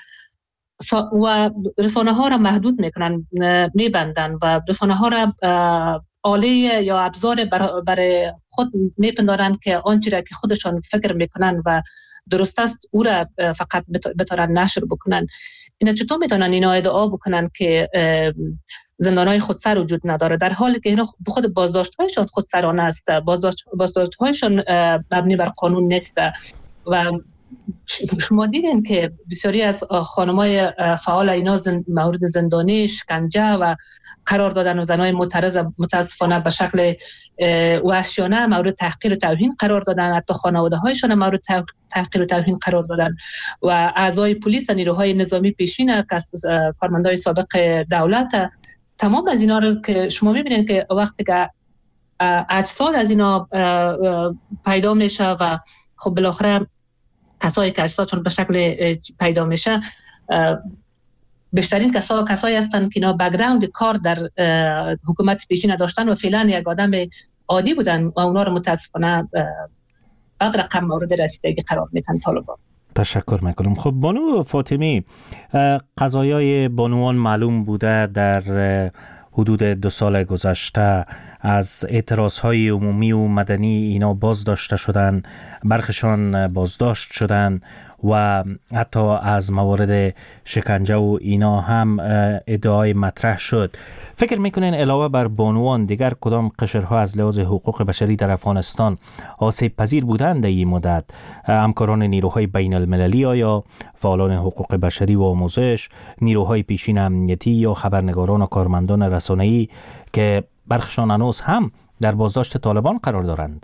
و رسانه ها را محدود میکنن، میبندن و رسانه ها را آله یا ابزار برای خود میپندارن که آنچه را که خودشان فکر میکنن و درست است او را فقط بتونن نشر بکنن. اینا چطور میتونن اینا ادعا بکنن که زندانهای خودسر وجود نداره، در حالی که اینا خود بازداشت‌هایشان خودسرانه است، بازداشت بازداشت‌هایشان مبنی بر قانون نیست. و شما دیدین که بسیاری از خانمای فعال اینا زن، مورد زندانی، شکنجه و قرار دادن و زنای معترض متاسفانه به شکل وحشیانه مورد تحقیر و توهین قرار دادن، حتی خانواده هایشان مورد تحقیر و توهین قرار دادن و اعضای پلیس و نیروهای نظامی پیشین، کارمندای سابق دولت، تمام از اینا رو که شما میبینید که وقتی که اجساد از اینا پیدا میشه و خب بالاخره کسایی که اجسادشون به شکل پیدا میشه، بیشترین کسا کسایی هستن که اینا بک‌گراند کار در حکومت پیشین داشتن و فعلا یک آدم عادی بودن و اونا رو متاسفانه بعد رقم مورد رسیدگی قرار میدن طالبان. تشکر میکنم. خب بانو فاطمی، قضایای بانوان معلوم بوده در حدود دو سال گذشته از اعتراضهای عمومی و مدنی اینا بازداشته شدن، برخشان بازداشت شدن و حتی از موارد شکنجه و اینا هم ادعای مطرح شد. فکر میکنین علاوه بر بانوان دیگر کدام قشرها از لحاظ حقوق بشری در افغانستان آسیب پذیر بودند در این مدت؟ همکاران نیروهای بین المللی یا فعالان حقوق بشری و آموزش، نیروهای پیشین امنیتی یا خبرنگاران و کارمندان رسانه‌ای که برخشان هنوز هم در بازداشت طالبان قرار دارند؟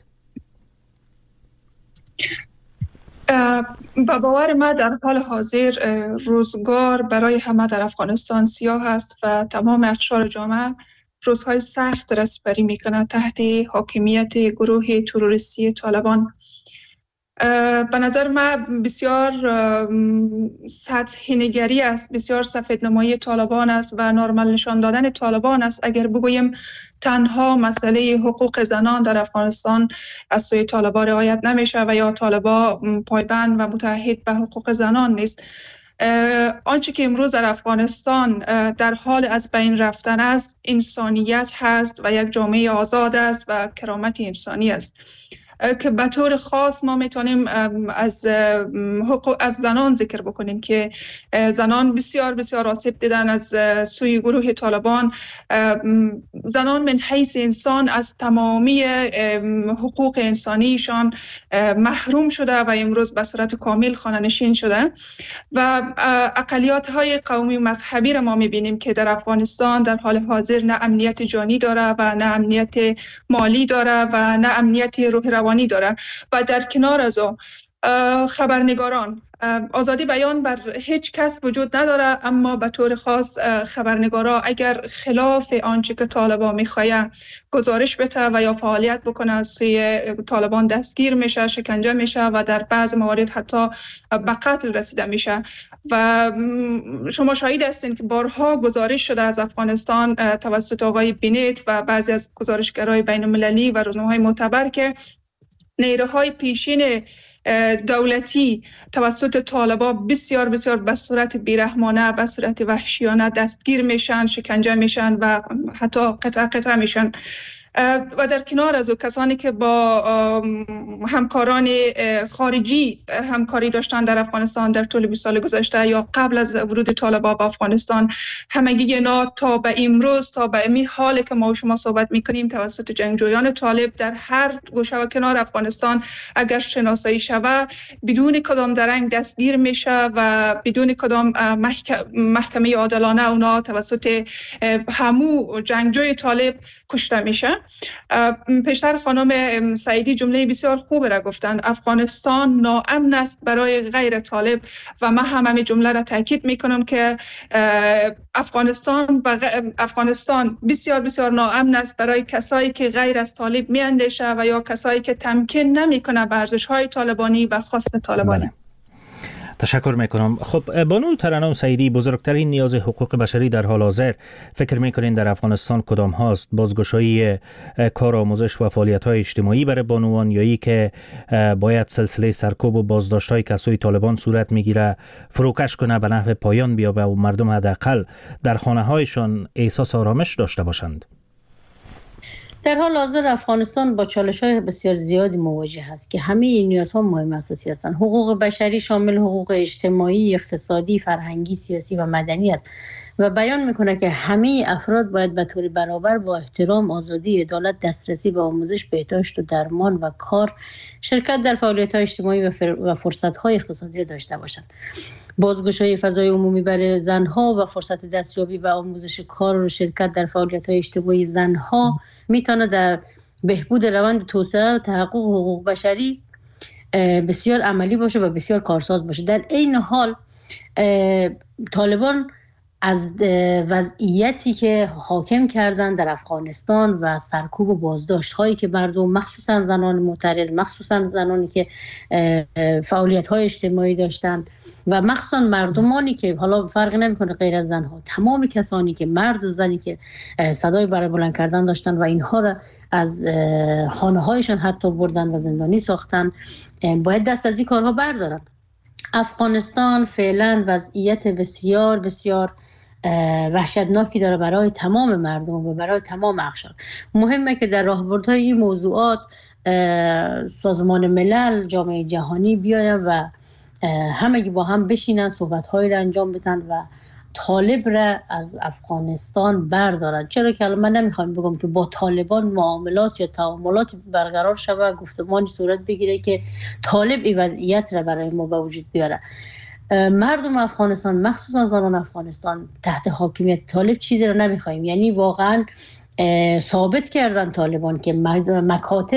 با باور ما در حال حاضر روزگار برای همه در افغانستان سیاه است و تمام اقشار جامعه روزهای سخت رسپری میکنه تحت حاکمیت گروه تروریستی طالبان. به نظر من بسیار سطحی نگری است، بسیار سفید نمایی طالبان است و نرمال نشان دادن طالبان است اگر بگوییم تنها مسئله حقوق زنان در افغانستان از سوی طالبان رعایت نمیشه و یا طالبان پایبند و متحد به حقوق زنان نیست. آنچه که امروز در افغانستان در حال از بین رفتن است انسانیت هست و یک جامعه آزاد است و کرامت انسانی است. که به طور خاص ما میتونیم از حقوق از زنان ذکر بکنیم که زنان بسیار بسیار آسیب دیدن از سوی گروه طالبان. زنان من حیث انسان از تمامی حقوق انسانیشان محروم شده و امروز به صورت کامل خانه‌نشین شده و اقلیت های قومی و مذهبی را ما میبینیم که در افغانستان در حال حاضر نه امنیت جانی داره و نه امنیت مالی داره و نه امنیت روح روانی داره. و در کنار از او خبرنگاران، آزادی بیان بر هیچ کس وجود نداره، اما به طور خاص خبرنگارا اگر خلاف آنچه که طالبان میخواه گزارش بده و یا فعالیت بکنه از سوی طالبان دستگیر میشه، شکنجه میشه و در بعض موارد حتی به قتل رسیده میشه. و شما شاهد هستین که بارها گزارش شده از افغانستان توسط آقای بینیت و بعضی از گزارشگرای بین المللی و روزنامه‌های معتبر که نیروهای پیشین دولتی توسط طالبان بسیار بسیار به صورت بیرحمانه، به صورت وحشیانه دستگیر میشن، شکنجه میشن و حتی قطع قطع میشن. و در کنار از او کسانی که با همکاران خارجی همکاری داشتن در افغانستان در طول بیست سال گذشته یا قبل از ورود طالبان به افغانستان، همگی اینا تا به امروز، تا به این حالی که ما و شما صحبت میکنیم توسط جنگجویان طالب در هر گوشه و کنار افغانستان اگر شناسایی شود بدون کدام درنگ دستگیر میشه و بدون کدام محکمه عادلانه اونا توسط همو جنگجوی طالب کشته میشه. پیشتر خانم سعیدی جمله بسیار خوب را گفتن، افغانستان ناامن است برای غیر طالب و من هم همین جمله را تاکید میکنم که افغانستان و افغانستان بسیار بسیار ناامن است برای کسایی که غیر از طالب میاندیشه و یا کسایی که تمکین نمیکنه به ارزش‌های طالبانی و خواست طالبانی. بله. تشکر میکنم. خب بانو ترنم سعیدی، بزرگترین نیاز حقوق بشری در حال حاضر فکر میکنین در افغانستان کدام هاست؟ بازگشایی کار آموزش و فعالیت های اجتماعی برای بانوان، یا ای که باید سلسله سرکوب و بازداشت های کسای طالبان صورت میگیره فروکش کنه به نحو پایان بیابه و مردم حداقل در خانه هایشان احساس آرامش داشته باشند؟ در حال حاضر افغانستان با چالش‌های بسیار زیادی مواجه است که همه این نیازها مهم اساسی هستند. حقوق بشری شامل حقوق اجتماعی، اقتصادی، فرهنگی، سیاسی و مدنی است و بیان میکنه که همه افراد باید به طور برابر با احترام، آزادی، عدالت، دسترسی به آموزش، بهداشت و درمان و کار، شرکت در فعالیت‌های اجتماعی و فرصت‌های اقتصادی داشته باشند. بازگشایی فضای عمومی برای زنها و فرصت دستیابی و آموزش کار و شرکت در فعالیت‌های اجتماعی زنها میتونه در بهبود روند توسعه و تحقق حقوق بشری بسیار عملی باشه و بسیار کارساز باشه. در این حال طالبان از وضعیتی که حاکم کردن در افغانستان و سرکوب و بازداشت هایی که مردم، مخصوصا زنان معترض، مخصوصا زنانی که فعالیت های اجتماعی داشتن و مخصوصا مردمانی که حالا فرقی نمیکنه غیر از زنها، تمام کسانی که مرد و زنی که صدای برای بلند کردن داشتن و اینها را از خانه هایشان حتی بردن و زندانی ساختن، باید دست از این کارها بردارن. افغانستان فعلا وضعیت بسیار بسیار وحشتناکی داره برای تمام مردم و برای تمام اقشار. مهمه که در راهبردهای این موضوعات سازمان ملل، جامعه جهانی بیاین و همگی با هم بشینن، صحبت‌هایی را انجام بدن و طالب را از افغانستان بردارن. چرا که الان من نمیخوام بگم که با طالبان معاملات یا تعاملات برقرار شود، گفتمانی صورت بگیره که طالب این وضعیت را برای ما به وجود بیاره. مردم افغانستان، مخصوصا زنان افغانستان، تحت حاکمیت طالب چیزی را نمیخوایم. یعنی واقعا ثابت کردن طالبان که مکاتب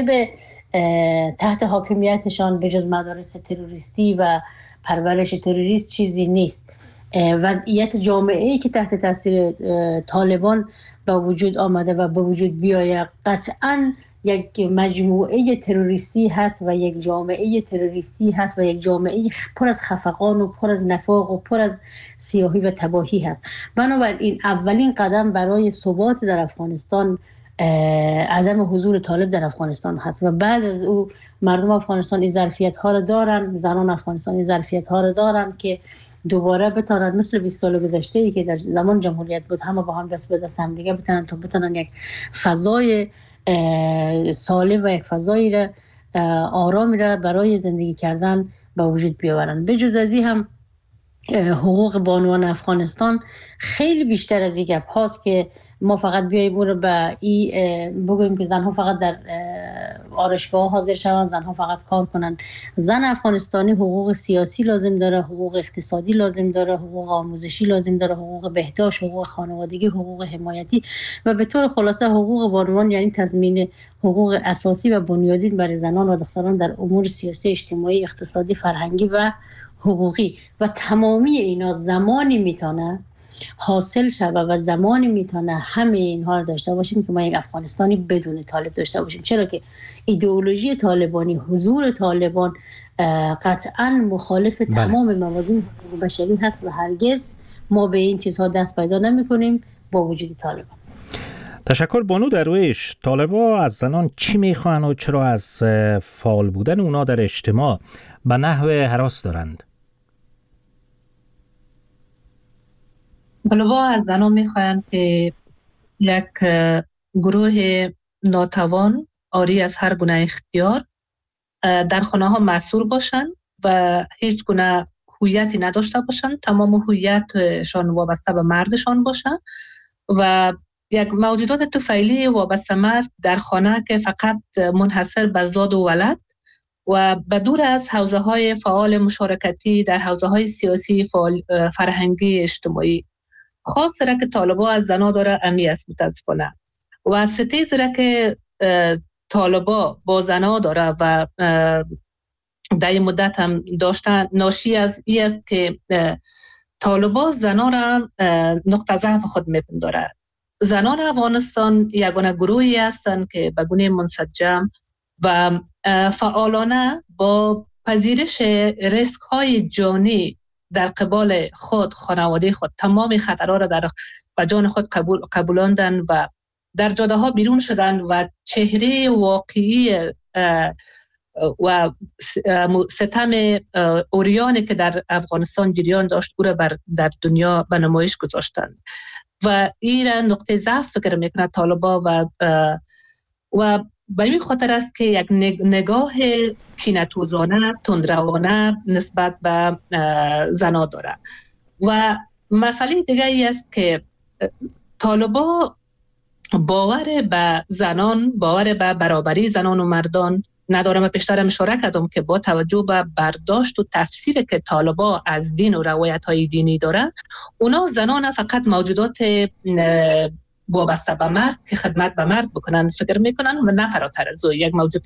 تحت حاکمیتشان به جز مدارس تروریستی و پرورش تروریست چیزی نیست. وضعیت جامعه‌ای که تحت تاثیر طالبان به وجود آمده و به وجود بیاید قطعاً یک مجموعه تروریستی هست و یک جامعه تروریستی هست و یک جامعه پر از خفقان و پر از نفاق و پر از سیاهی و تباهی هست. بنابراین اولین قدم برای ثبات در افغانستان عدم حضور طالب در افغانستان هست و بعد از او مردم افغانستان این ظرفیت ها رو دارن، زنان افغانستان این ظرفیت ها رو دارن که دوباره بتونن مثل بیست سال گذشته ای که در زمان جمهوریت بود همه با هم دست به دست هم دیگه بتونن تا بتونن یک فضای سالم و یک فضایی را آرامی را برای زندگی کردن به وجود بیاورند. به جز از این هم حقوق بانوان افغانستان خیلی بیشتر از این گپ هاست که ما فقط بیاییم اون رو به این بگوییم که زنها فقط در آرایشگاه حاضر شوند، زنها فقط کار کنن. زن افغانستانی حقوق سیاسی لازم داره، حقوق اقتصادی لازم داره، حقوق آموزشی لازم داره، حقوق بهداشت، حقوق خانوادگی، حقوق حمایتی و به طور خلاصه حقوق بانوان، یعنی تضمین حقوق اساسی و بنیادین برای زنان و دختران در امور سیاسی، اجتماعی، اقتصادی، فرهنگی و حقوقی. و تمامی اینا زمانی میتونه حاصل شود و زمانی میتونه همه اینها رو داشته باشیم که ما یک افغانستانی بدون طالب داشته باشیم. چرا که ایدئولوژی طالبانی، حضور طالبان قطعا مخالف بله. تمام موازین حقوق بشری هست و هرگز ما به این چیزها دست پیدا نمی کنیم با وجود طالبان. تشکر. بانو درویش، طالبا از زنان چی میخوان و چرا از فعال بودن اونا در اجتماع به نحو هراس دارند؟ طالبا از زنان میخوان که یک گروه ناتوان عاری از هر گونه اختیار در خانه ها مسئول باشند و هیچ گونه هویتی نداشته باشند، تمام هویتشان وابسته به مردشان باشند و یک موجودات طفیلی وابسته مرد در خانه که فقط منحصر به زاد و ولد و بدور از حوزه های فعال مشارکتی در حوزه های سیاسی، فعال فرهنگی، اجتماعی. خاص را که طالبا از زنا داره امی است متاسفانه و ستیز را که طالبا با زنا داره و در این مدت هم داشتن ناشی از این است که طالبا زنا را نقطه ضعف خود میپنداره. زنان افغانستان یگانه گروهی هستند که به گونه منسجم و فعالانه با پذیرش ریسک های جانی در قبال خود، خانواده خود، تمام خطرها را در به جان خود قبول قبولاندن و در جاده ها بیرون شدن و چهره واقعی و ستم اوریانی که در افغانستان جریان داشت او را بر در دنیا به نمایش گذاشتند و این را نقطه ضعف فکر میکنه طالبا و و به این خاطر است که یک نگاه کینه‌توزانه، تندروانه نسبت به زنا داره. و مسئله دیگه ای است که طالبا باور به زنان، باور به برابری زنان و مردان ندارم و پیشتر اشاره کردم که با توجه به برداشت و تفسیر که طالبا از دین و روایت های دینی داره، اونا زنان فقط موجودات وابسته به مرد که خدمت به مرد بکنن فکر میکنن و نه فراتر از او یک موجود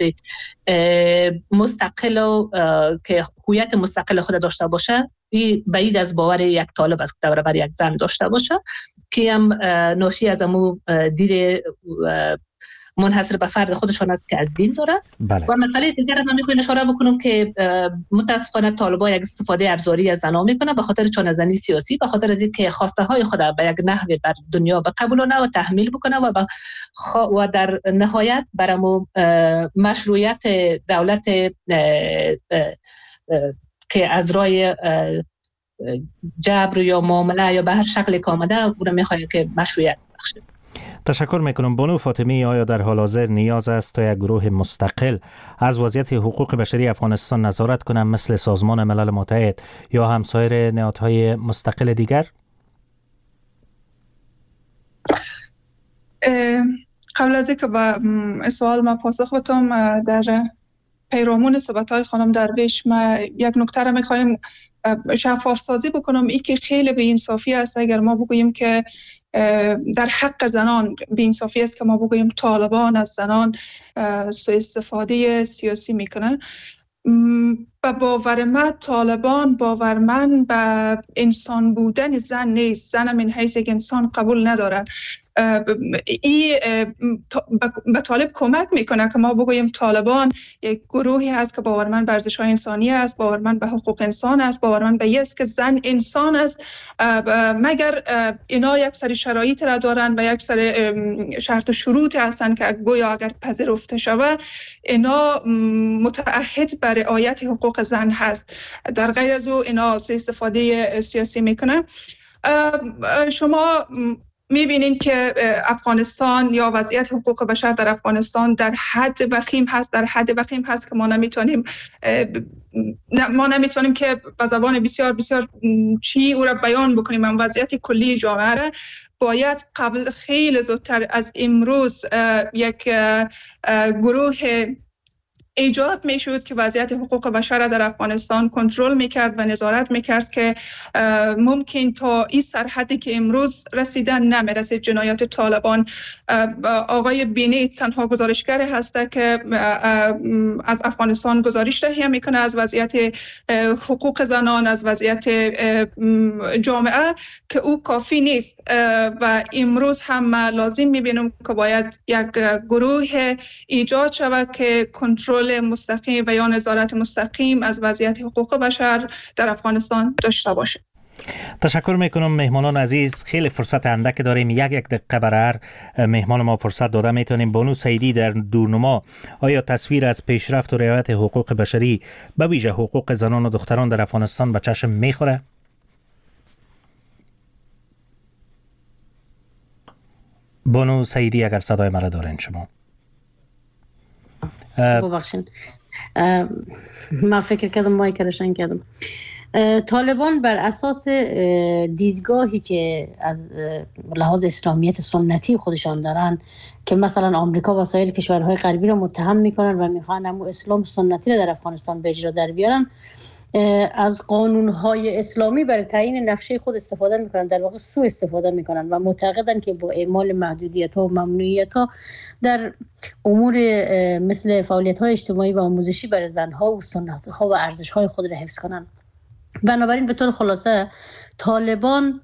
مستقل و که هویت مستقل خود داشته باشه. این بعید از باور یک طالب است که برابر یک زن داشته باشه که هم ناشی از امو دید منحصر به فرد خودشان است که از دین داره. بله. و مسئله دیگر را میخوایم اشاره بکنم که متاسفانه طالبا یک استفاده ابزاری از زنان میکنه به خاطر چانه‌زنی سیاسی، به خاطر از اینکه خواسته های خود به یک نحوی بر دنیا بقبولونه و تحمیل بکنه و با و در نهایت برامو مشروعیت دولت اه اه اه که از رای جبر یا معامله یا به هر شکل که آمده او را میخوایم که مشروعیت بخشه. تشکر میکنم. بانو فاطمی، آیا در حال حاضر نیاز است تا یک گروه مستقل از وضعیت حقوق بشری افغانستان نظارت کنند مثل سازمان ملل متحد یا همسایر نهادهای مستقل دیگر؟ قبل از اینکه به سوال ما پاسخ بدم، در پیرامون صحبت‌های خانم درویش ما یک نکته را می‌خوایم شفاف سازی بکنم. ای که خیلی بی‌انصافی است اگر ما بگوییم که در حق زنان بی‌انصافی است که ما بگوییم طالبان از زنان سوء استفاده سیاسی میکنه. به باور من طالبان باور من به انسان بودن زن نیست. زن من حیث یک انسان قبول نداره. این به طالب کمک میکنه که ما بگوییم طالبان یک گروهی هست که باورمند به ارزش‌های انسانی است، باورمند به حقوق انسان است، باورمند به است که زن انسان است، مگر اینا یک سری شرایط را دارن و یک سری شرط و شروط هستن که گویا اگر پذیرفته شود اینا متعهد بر رعایت حقوق زن هست. در غیر از او اینا استفاده سیاسی میکنه. شما میبینین که افغانستان یا وضعیت حقوق بشر در افغانستان در حد وخیم هست در حد وخیم هست که ما نمیتونیم ما نمیتونیم که به زبان بسیار بسیار چی او را بیان بکنیم. هم وضعیت کلی جامعه را باید قبل خیلی زودتر از امروز یک گروه ایجاد میشد که وضعیت حقوق بشر در افغانستان کنترل میکرد و نظارت میکرد که ممکن تا این سرحدی که امروز رسیدن نمیرسید. جنایات طالبان، آقای بینی تنها گزارشگر هسته که از افغانستان گزارش تهیه میکنه از وضعیت حقوق زنان، از وضعیت جامعه، که او کافی نیست و امروز هم لازم میبینم که باید یک گروه ایجاد شود که کنترل مستقیم و یا نظارت مستقیم از وضعیت حقوق بشر در افغانستان داشته باشه. تشکر میکنم مهمانان عزیز. خیلی فرصت اندک داریم، یک یک دقیقه برای هر مهمان ما فرصت داده میتونیم. بانو سعیدی در دورنما، آیا تصویر از پیشرفت و رعایت حقوق بشری به ویژه حقوق زنان و دختران در افغانستان به چشم میخوره؟ بانو سعیدی اگر صدای مرا دارین شما. ببخشید من فکر کردم مایک روشن کردم. طالبان بر اساس دیدگاهی که از لحاظ اسلامیت سنتی خودشان دارن که مثلا آمریکا و سایر کشورهای غربی را متهم میکنن و میخوان امو اسلام سنتی را در افغانستان به اجرا در بیارن، از قانونهای اسلامی برای تعیین نقشه خود استفاده میکنن، در واقع سوء استفاده میکنن و معتقدن که با اعمال محدودیت ها و ممنوعیت ها در امور مثل فعالیت های اجتماعی و آموزشی برای زنها و سنت ها و ارزش های خود را حفظ کنن. بنابراین به طور خلاصه طالبان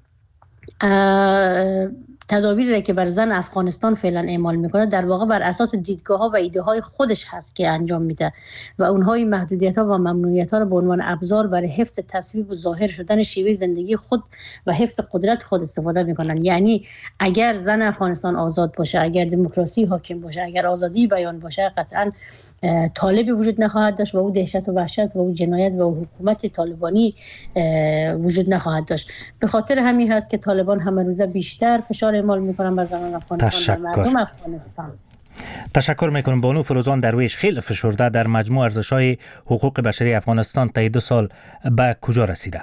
تدابیری را که بر زن افغانستان فعلا اعمال میکنه در واقع بر اساس دیدگاه ها و ایده های خودش هست که انجام میده و اونهای محدودیت ها و ممنوعیت ها را به عنوان ابزار برای حفظ تصویب و ظاهر شدن شیوه زندگی خود و حفظ قدرت خود استفاده میکنن. یعنی اگر زن افغانستان آزاد باشه، اگر دموکراسی حاکم باشه، اگر آزادی بیان باشه، قطعا طالبی وجود نخواهد داشت و او دهشت و وحشت و او جنایت و او حکومت طالبانی وجود نخواهد داشت. به خاطر همین هست که طالبان همه روزه بیشتر فشار اعمال میکنن بر زنان افغانستان، بر مردم افغانستان. تشکر میکنم. بانو فروزان درویش، خیلی فشرده در مجموع ارزش‌های حقوق بشری افغانستان تا دو سال به کجا رسیده؟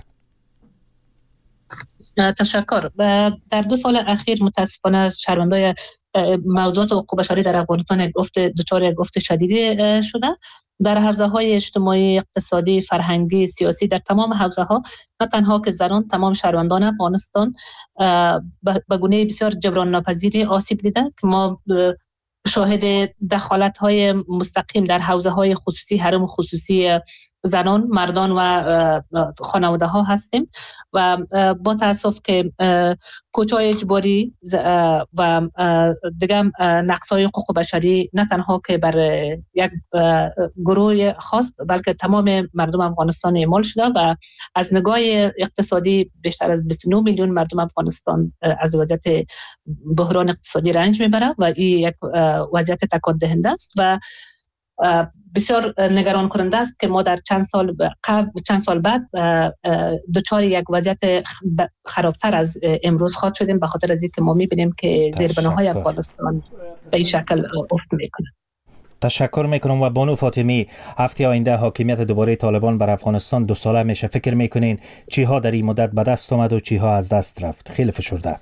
تشکر. در دو سال اخیر متاسفانه شهروندای موضوعات حقوق بشری در افغانستان گفت دچار یک گفت شدیدی شده. در حوزه‌های اجتماعی، اقتصادی، فرهنگی، سیاسی، در تمام حوزه‌ها، نه تنها که زنان، تمام شهروندان افغانستان به گونه بسیار جبران ناپذیری آسیب دیده که ما شاهد دخالت‌های مستقیم در حوزه‌های خصوصی، حرم خصوصی زنان، مردان و خانواده ها هستیم و با تاسف که کوچه‌های اجباری و دیگه نقض‌های حقوق بشری نه تنها که بر یک گروه خاص بلکه تمام مردم افغانستان اعمال شده و از نگاه اقتصادی بیشتر از بیست و نه میلیون مردم افغانستان از وضعیت بحران اقتصادی رنج میبره و این یک وضعیت تکان دهنده است و بسیار نگران کننده است که ما در چند سال قبل چند سال بعد دچار یک وضعیت خرابتر از امروز خواهد شدیم به خاطر از اینکه ما می‌بینیم که زیربناهای افغانستان به این شکل افت میکنه. تشکر میکنم. و بانو فاطمی، هفته آینده حاکمیت دوباره طالبان بر افغانستان دو ساله میشه. فکر میکنین چی ها در این مدت به دست اومد و چی ها از دست رفت؟ خیلی فشرده.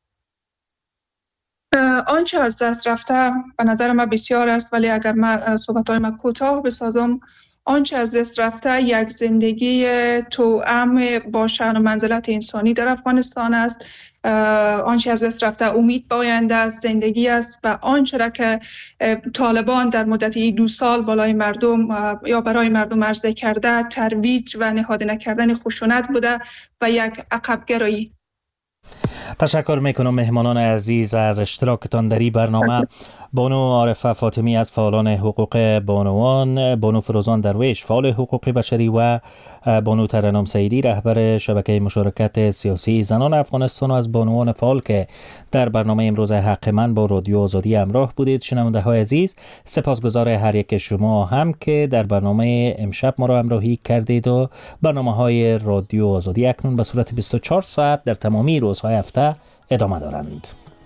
آنچه از دست رفته به نظر من بسیار است، ولی اگر من صحبت‌های من کوتاه بسازم، آنچه از دست رفته یک زندگی توأم با شأن و منزلت انسانی در افغانستان است. آنچه از دست رفته امید به آینده است، زندگی است و آنچه را که طالبان در مدت دو سال بالای مردم یا برای مردم عرضه کرده ترویج و نهاده نکردن خشونت بوده و یک عقب‌گرایی. تشکر میکنم مهمانان عزیز از اشتراکتان در این برنامه. بانو عارفه فاطمی از فعالان حقوق بانوان، بانو فروزان درویش فعال حقوق بشری و بانو ترنم سعیدی رهبر شبکه مشارکت سیاسی زنان افغانستان از بانوان فعال که در برنامه امروز حق من با رادیو آزادی همراه بودید. شنونده های عزیز، سپاسگزار هر یک شما هم که در برنامه امشب ما را همراهی کردید و برنامه های رادیو آزادی اکنون به صورت بیست و چهار ساعت در تمامی روزهای هفته ادامه دارند.